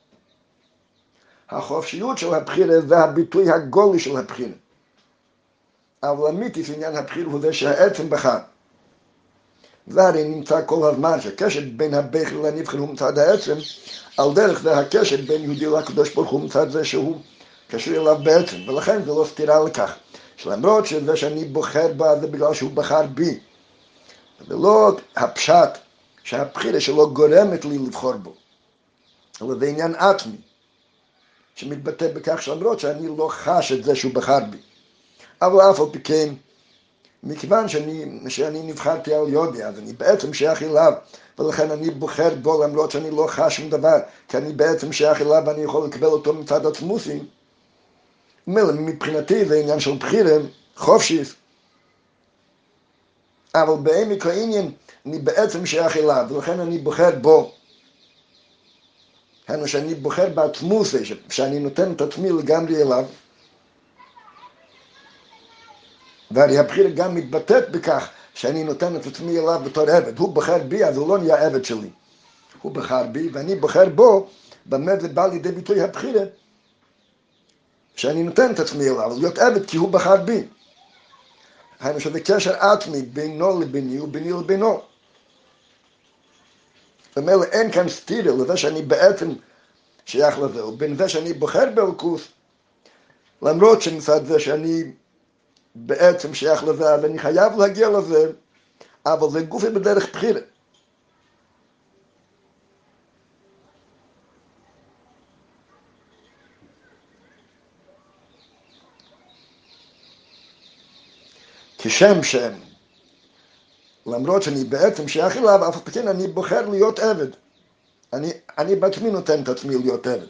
החופשיות של הבחירה זה הביטוי הגולי של הבחירה. אבל אמיתית עניין הבחירה הוא זה שהעצם בחר. זה הרי נמצא כל הזמן שהקשר בין הבכר לנבחר הוא מצד העצם, על דרך זה הקשר בין יהודי לקדוש ברוך הוא מצד זה שהוא קשור אליו בעצם, ולכן זה לא סתירה לכך. שלמרות שזה שאני בוחר בה זה בגלל שהוא בחר בי. ולא הפשט שהבחירה שלו גורמת לי לבחור בו. אבל זה עניין עצמי, שמתבטא בכך שלמרות שאני לא חש את זה שהוא בחר בי. אבל אף על פי כן, מכיוון שאני נבחרתי על יודי, אז אני בעצם שייך אליו, ולכן אני בוחר בו למרות שאני לא חש שום דבר, כי אני בעצם שייך אליו ואני יכול לקבל אותו מצד עצמוסי. מבחינתי זה עניין של בחירה, חופשיס. אבל בעמק העניין אני בעצם שייך אליו, ולכן אני בוחר בו. הנו שאני בוחר בעצמוסי, שאני נותן את עצמי לגמרי אליו. והרי הבחירה גם מתבטאת בכך שאני נותן את עצמי אליו בתור עבד. הוא בחר בי, אז הוא לא נהיה עבד שלי. הוא בחר בי, ואני בוחר בו, באמת זה בא לידי ביטוי הבחירה, שאני נותן את עצמי אליו, להיות עבד כי הוא בחר בי. היינו שזה קשר עצמי בינו לביני וביני לבינו. במילא אין כאן סתירה לזה שאני בעצם שייך לזה, ובין זה שאני בוחר באלוקות, למרות שמצד זה שאני בעצם שייך לזה, ואני חייב להגיע לזה, אבל זה גופי בדרך בחירה. כשם שם, למרות שאני בעצם שייך אליו, אף כן אני בוחר להיות עבד. אני בעצמי נותן את עצמי להיות עבד.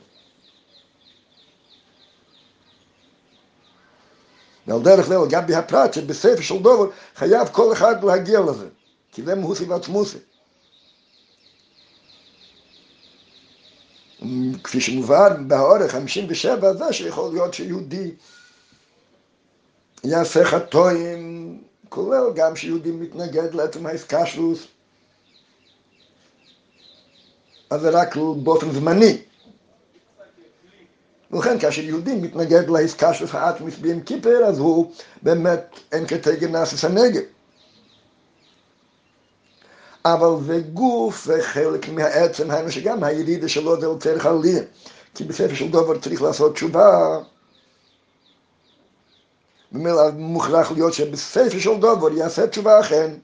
ועל דרך זה, לגבי הפרט, שבספר של דובר חייב כל אחד להגיע לזה, כי זה מהוסי ועצמוסי. כפי שמובן באורך 57 זה שיכול להיות שיהודי יעשה חטאים, כולל גם שיהודי מתנגד לעצם ההסקשרוס, אז זה רק באופן זמני. ולכן כאשר יהודי מתנגד להסקשרוס האטמיס ביום כיפר, אז הוא באמת אין כתגן נאסס הנגד. אבל זה גוף וחלק מהעצם, היינו שגם הירידה שלו זה צריך עלייה. כי בספר של דובר צריך לעשות תשובה. במילה מוכרח להיות שבספר של דובר יעשה תשובה אכן.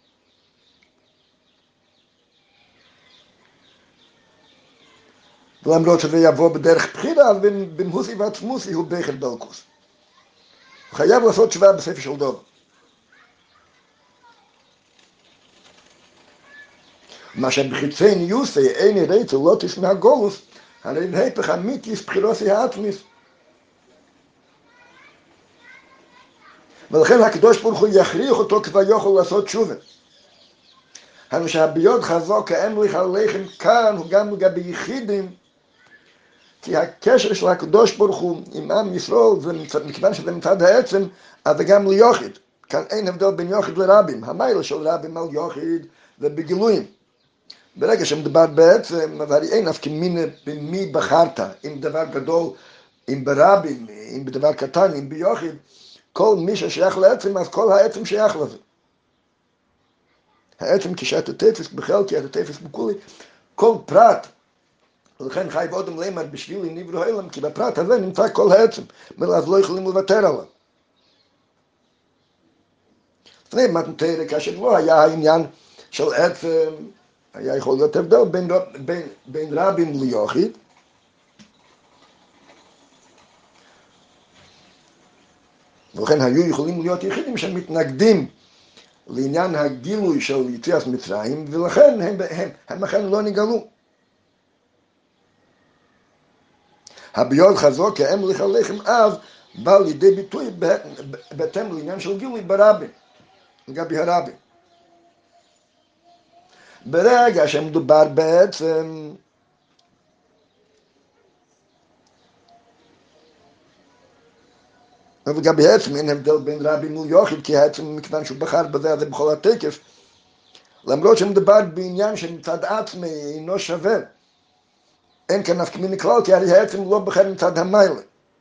ולמרות שזה יבוא בדרך בחירה, אז במהוסי ועצמוסי הוא בכר דלקוס. הוא חייב לעשות תשובה בספר של דובר. מה שבחיצי ניוסי אין רצה לא תשמע גולוס, הרי להפך אמיתיס בחירוסי האטמיס. ולכן הקדוש ברוך הוא יכריח אותו כבר יוכל לעשות תשובה. הרי שהביוד חזוק האמליך עליכם כאן הוא גם לגבי יחידים, כי הקשר של הקדוש ברוך הוא עם עם ישראל, מכיוון שזה מצד העצם, אז זה גם ליוחיד. כאן אין הבדל בין יוחיד לרבים. המיילה של רבים על יוחיד זה בגילויים. ברגע שמדבר בעצם, הרי אין אף כמינה במי בחרת, אם דבר גדול, אם ברבים, אם בדבר קטן, אם ביוחיד, כל מי ששייך לעצם, אז כל העצם שייך לזה. העצם כשאת התפס בחלקי, את התפס בכולי, כל פרט, ולכן חייב אודם לאמר בשבילי נברו העולם, כי בפרט הזה נמצא כל העצם, אז לא יכולים לוותר עליו. לפני מתנתרא, כאשר לא היה העניין של עצם, היה יכול להיות הבדל בין רבים ליוחיד, ולכן היו יכולים להיות יחידים שמתנגדים לעניין הגילוי של יציאת מצרים, ולכן הם אכן לא נגלו. הביוד חזוק האמליך עליכם אז בא לידי ביטוי בהתאם לעניין של גילוי ברבים, לגבי הרבים. ברגע שמדובר בעצם ולגבי העצם אין הבדל בין רבים וליוחיד, כי העצם מכיוון שהוא בחר בזה הזה בכל התקף, למרות שמדובר בעניין שמצד עצמי אינו שווה, אין כאן נפקא מינה כלל, כי הרי העצם לא בחר מצד המיילה.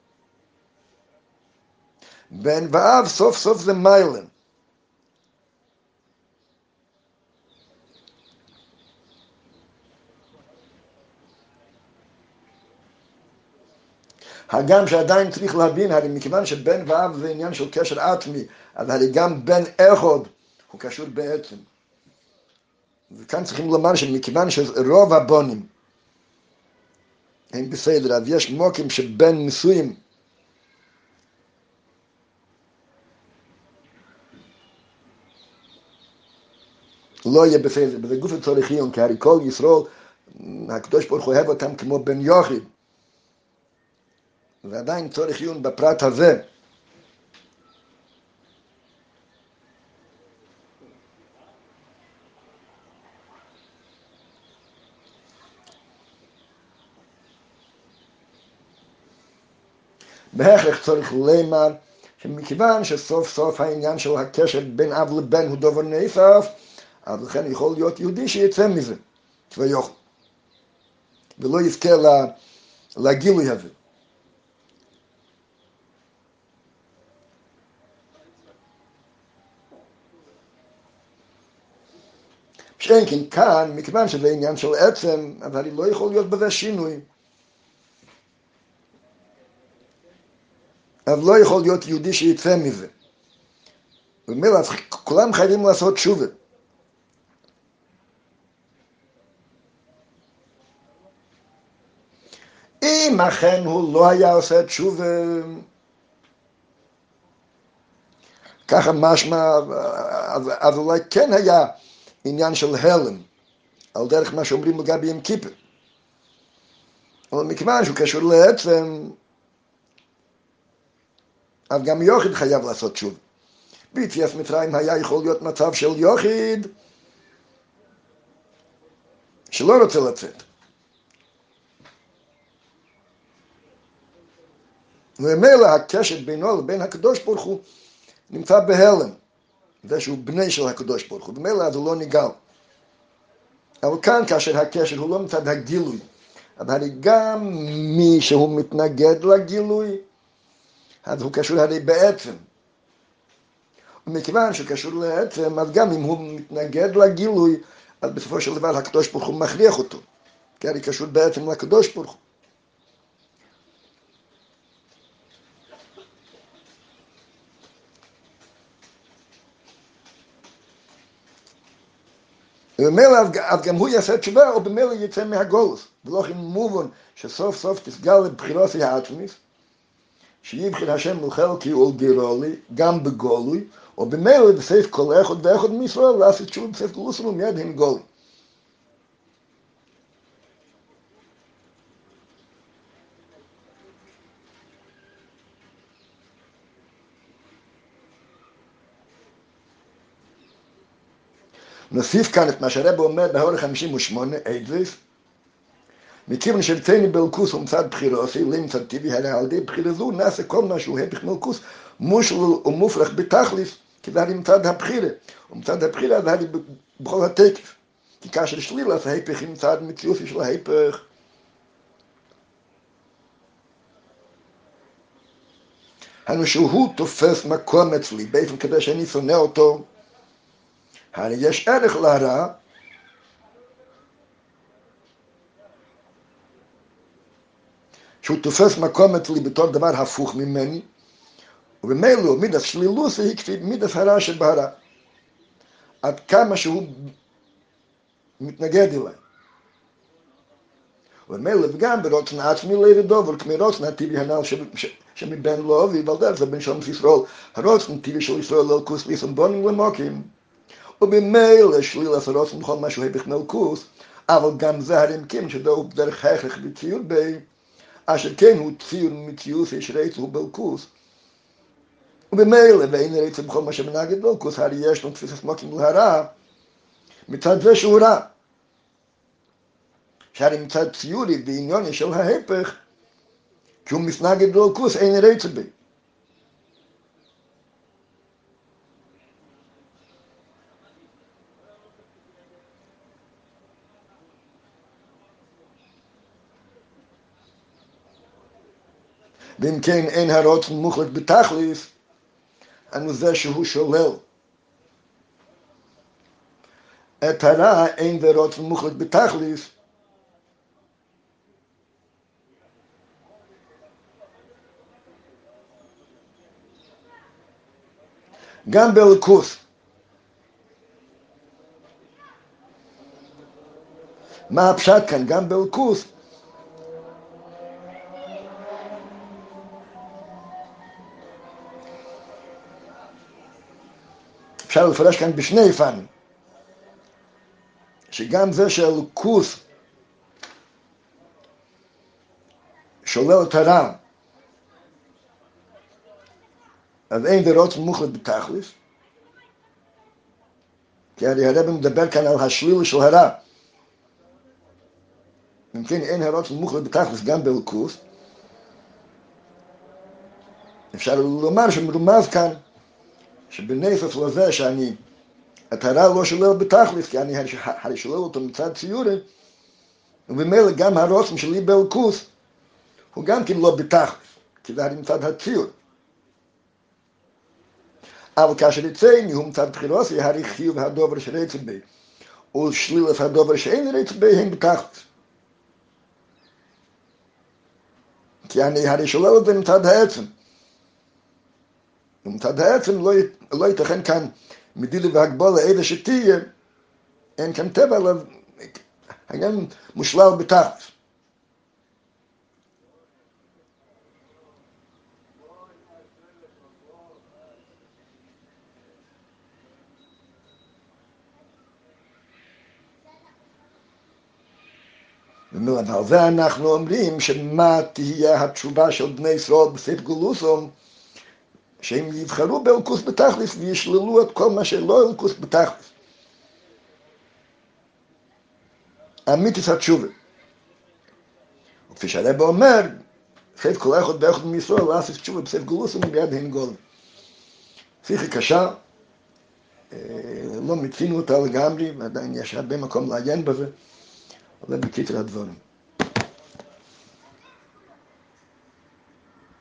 בן ואב סוף סוף זה מיילה. הגם שעדיין צריך להבין, הרי מכיוון שבן ואב זה עניין של קשר עצמי, אז הרי גם בן אחד הוא קשור בעצם. וכאן צריכים לומר שמכיוון שרוב הבונים הם בסדר, אז יש מוקים שבן נישואים לא יהיה בסדר, וזה גוף הצורך עיון, כי הרי כל ישראל, הקדוש ברוך הוא אוהב אותם כמו בן יחיד. ועדיין צורך עיון בפרט הזה. בהכרח צריך לומר שמכיוון שסוף סוף העניין של הקשר בין אב לבן הוא דבר נאסף, אז לכן יכול להיות יהודי שיצא מזה, ויוכל, ולא יזכה לגילוי הזה. שאין כן כאן, מכיוון שזה עניין של עצם, אבל אני לא יכול להיות בזה שינוי. אז לא יכול להיות יהודי שיצא מזה. ומילא, כולם חייבים לעשות תשובה. אם אכן הוא לא היה עושה תשובה, ככה משמע, אז אולי כן היה עניין של הלם, על דרך מה שאומרים לגבי יום כיפר. אבל מכיוון שהוא קשור לעצם, אז גם יוחיד חייב לעשות שוב. ביציאת מצרים היה יכול להיות מצב של יוחיד שלא רוצה לצאת. וממילא הקשר בינו לבין הקדוש ברוך הוא נמצא בהלם. זה שהוא בני של הקדוש ברוך הוא. במילא אז הוא לא נגאל. אבל כאן כאשר הקשר הוא לא מצד הגילוי, אבל הרי גם מי שהוא מתנגד לגילוי, אז הוא קשור הרי בעצם. ומכיוון שהוא קשור לעצם, אז גם אם הוא מתנגד לגילוי, אז בסופו של דבר הקדוש ברוך הוא מכריח אותו. כי הרי קשור בעצם לקדוש ברוך הוא. ובמילא אז גם הוא יעשה תשובה, או במילא יצא מהגולוס. ולא כן מובן שסוף סוף תסגל לבחירות העצמית, שיבחר השם לחלקי ולגרולי, גם בגולוי, או במילא בסעיף כל אחד ואחד מישראל, לעשות תשובה בסעיף גלוסם ומיד הם גולים. נוסיף כאן את מה שהרב אומר בהוראה 58, אדריס, מכיוון שרציני בלכוס ומצד בחירוסי, למצד טבעי, הרי על ידי בחירה זו נעשה כל מה שהוא הפך מלכוס, מושל ומופרח בתכליס, כי זה הרי מצד הבחירה, ומצד הבחירה זה הרי בכל התקף, כי כאשר שלילה זה ההפך עם מצד מציאוסי של ההפך. הרי שהוא תופס מקום אצלי, באופן כדי שאני שונא אותו, הרי יש ערך להרע, שהוא תופס מקום אצלי בתור דבר הפוך ממני, ובמילא מידת שלילוס היא כפי מידת הרע שבהרע. עד כמה שהוא מתנגד אליי. ובמילא וגם ברוצן עצמי לירדו, וכמרוצן הטבעי הנ"ל שמבין לו, ויוולדה זה בין שלום ישראל, הרוצן טבעי של ישראל ללכוס ליסם בונים למוקים. ובמילא שלילת הרוצן בכל מה שהוא הפך מלכוס, אבל גם זה הרמקים שדהו דרך הכרח בציור בי, אשר כן הוא ציור מציוס יש רצו הוא בלכוס. ובמילא ואין רצו בכל מה שמנגד בלכוס, הרי יש לו תפיסת מוקים להרע, מצד זה שהוא רע. שהרי מצד ציורי ועניוני של ההפך, כי הוא מתנגד ללכוס, אין רצו בי. ואם כן אין הרוצן מוחלט בתכליס, אנו זה שהוא שולל. את הרע אין ורוצן מוחלט בתכליס, גם בלכוס. מה הפשט כאן? גם בלכוס. אפשר לפרש כאן בשני פנים. שגם זה שהלכוס שולל את הרע, אז אין ורוצן מוחלט בתכליס, כי הרי הרב מדבר כאן על השלילה של הרע. אם כן אין הרוצן מוחלט בתכליס גם בלכוס, אפשר לומר שמרומז כאן שבנפף לזה שאני את הרע לא שולל בתכליס, כי אני הרי שולל אותו מצד ציורי, ובמילא גם הרוצן שלי בלכוס הוא גם כן לא בתכליס, כי זה הרי מצד הציור. אבל כאשר יצאני הוא מצד בחירות, הרי חיוב הדובר שרצו בי, ושלילת הדובר שאין רצו בי הם בתכליס. כי אני הרי שולל את זה מצד העצם. ומצד העצם לא ייתכן כאן מדילה והגבולה איזה שתהיה, אין כאן טבע, אלא העניין מושלל בתכליס. ועל זה אנחנו אומרים שמה תהיה התשובה של בני ישראל בסוף גלוסום, שהם יבחרו באלוקות בתכלס וישללו את כל מה שלא אלוקות בתכלס. אמיתיס התשובה. וכפי שהרב אומר, סוף כל אחד ואחד מישראל לעשות תשובה בסוף גלוסום וביד הנגול. שיחה קשה, לא מצינו אותה לגמרי, ועדיין יש הרבה מקום לעיין בזה, אבל בקיצר הדברים.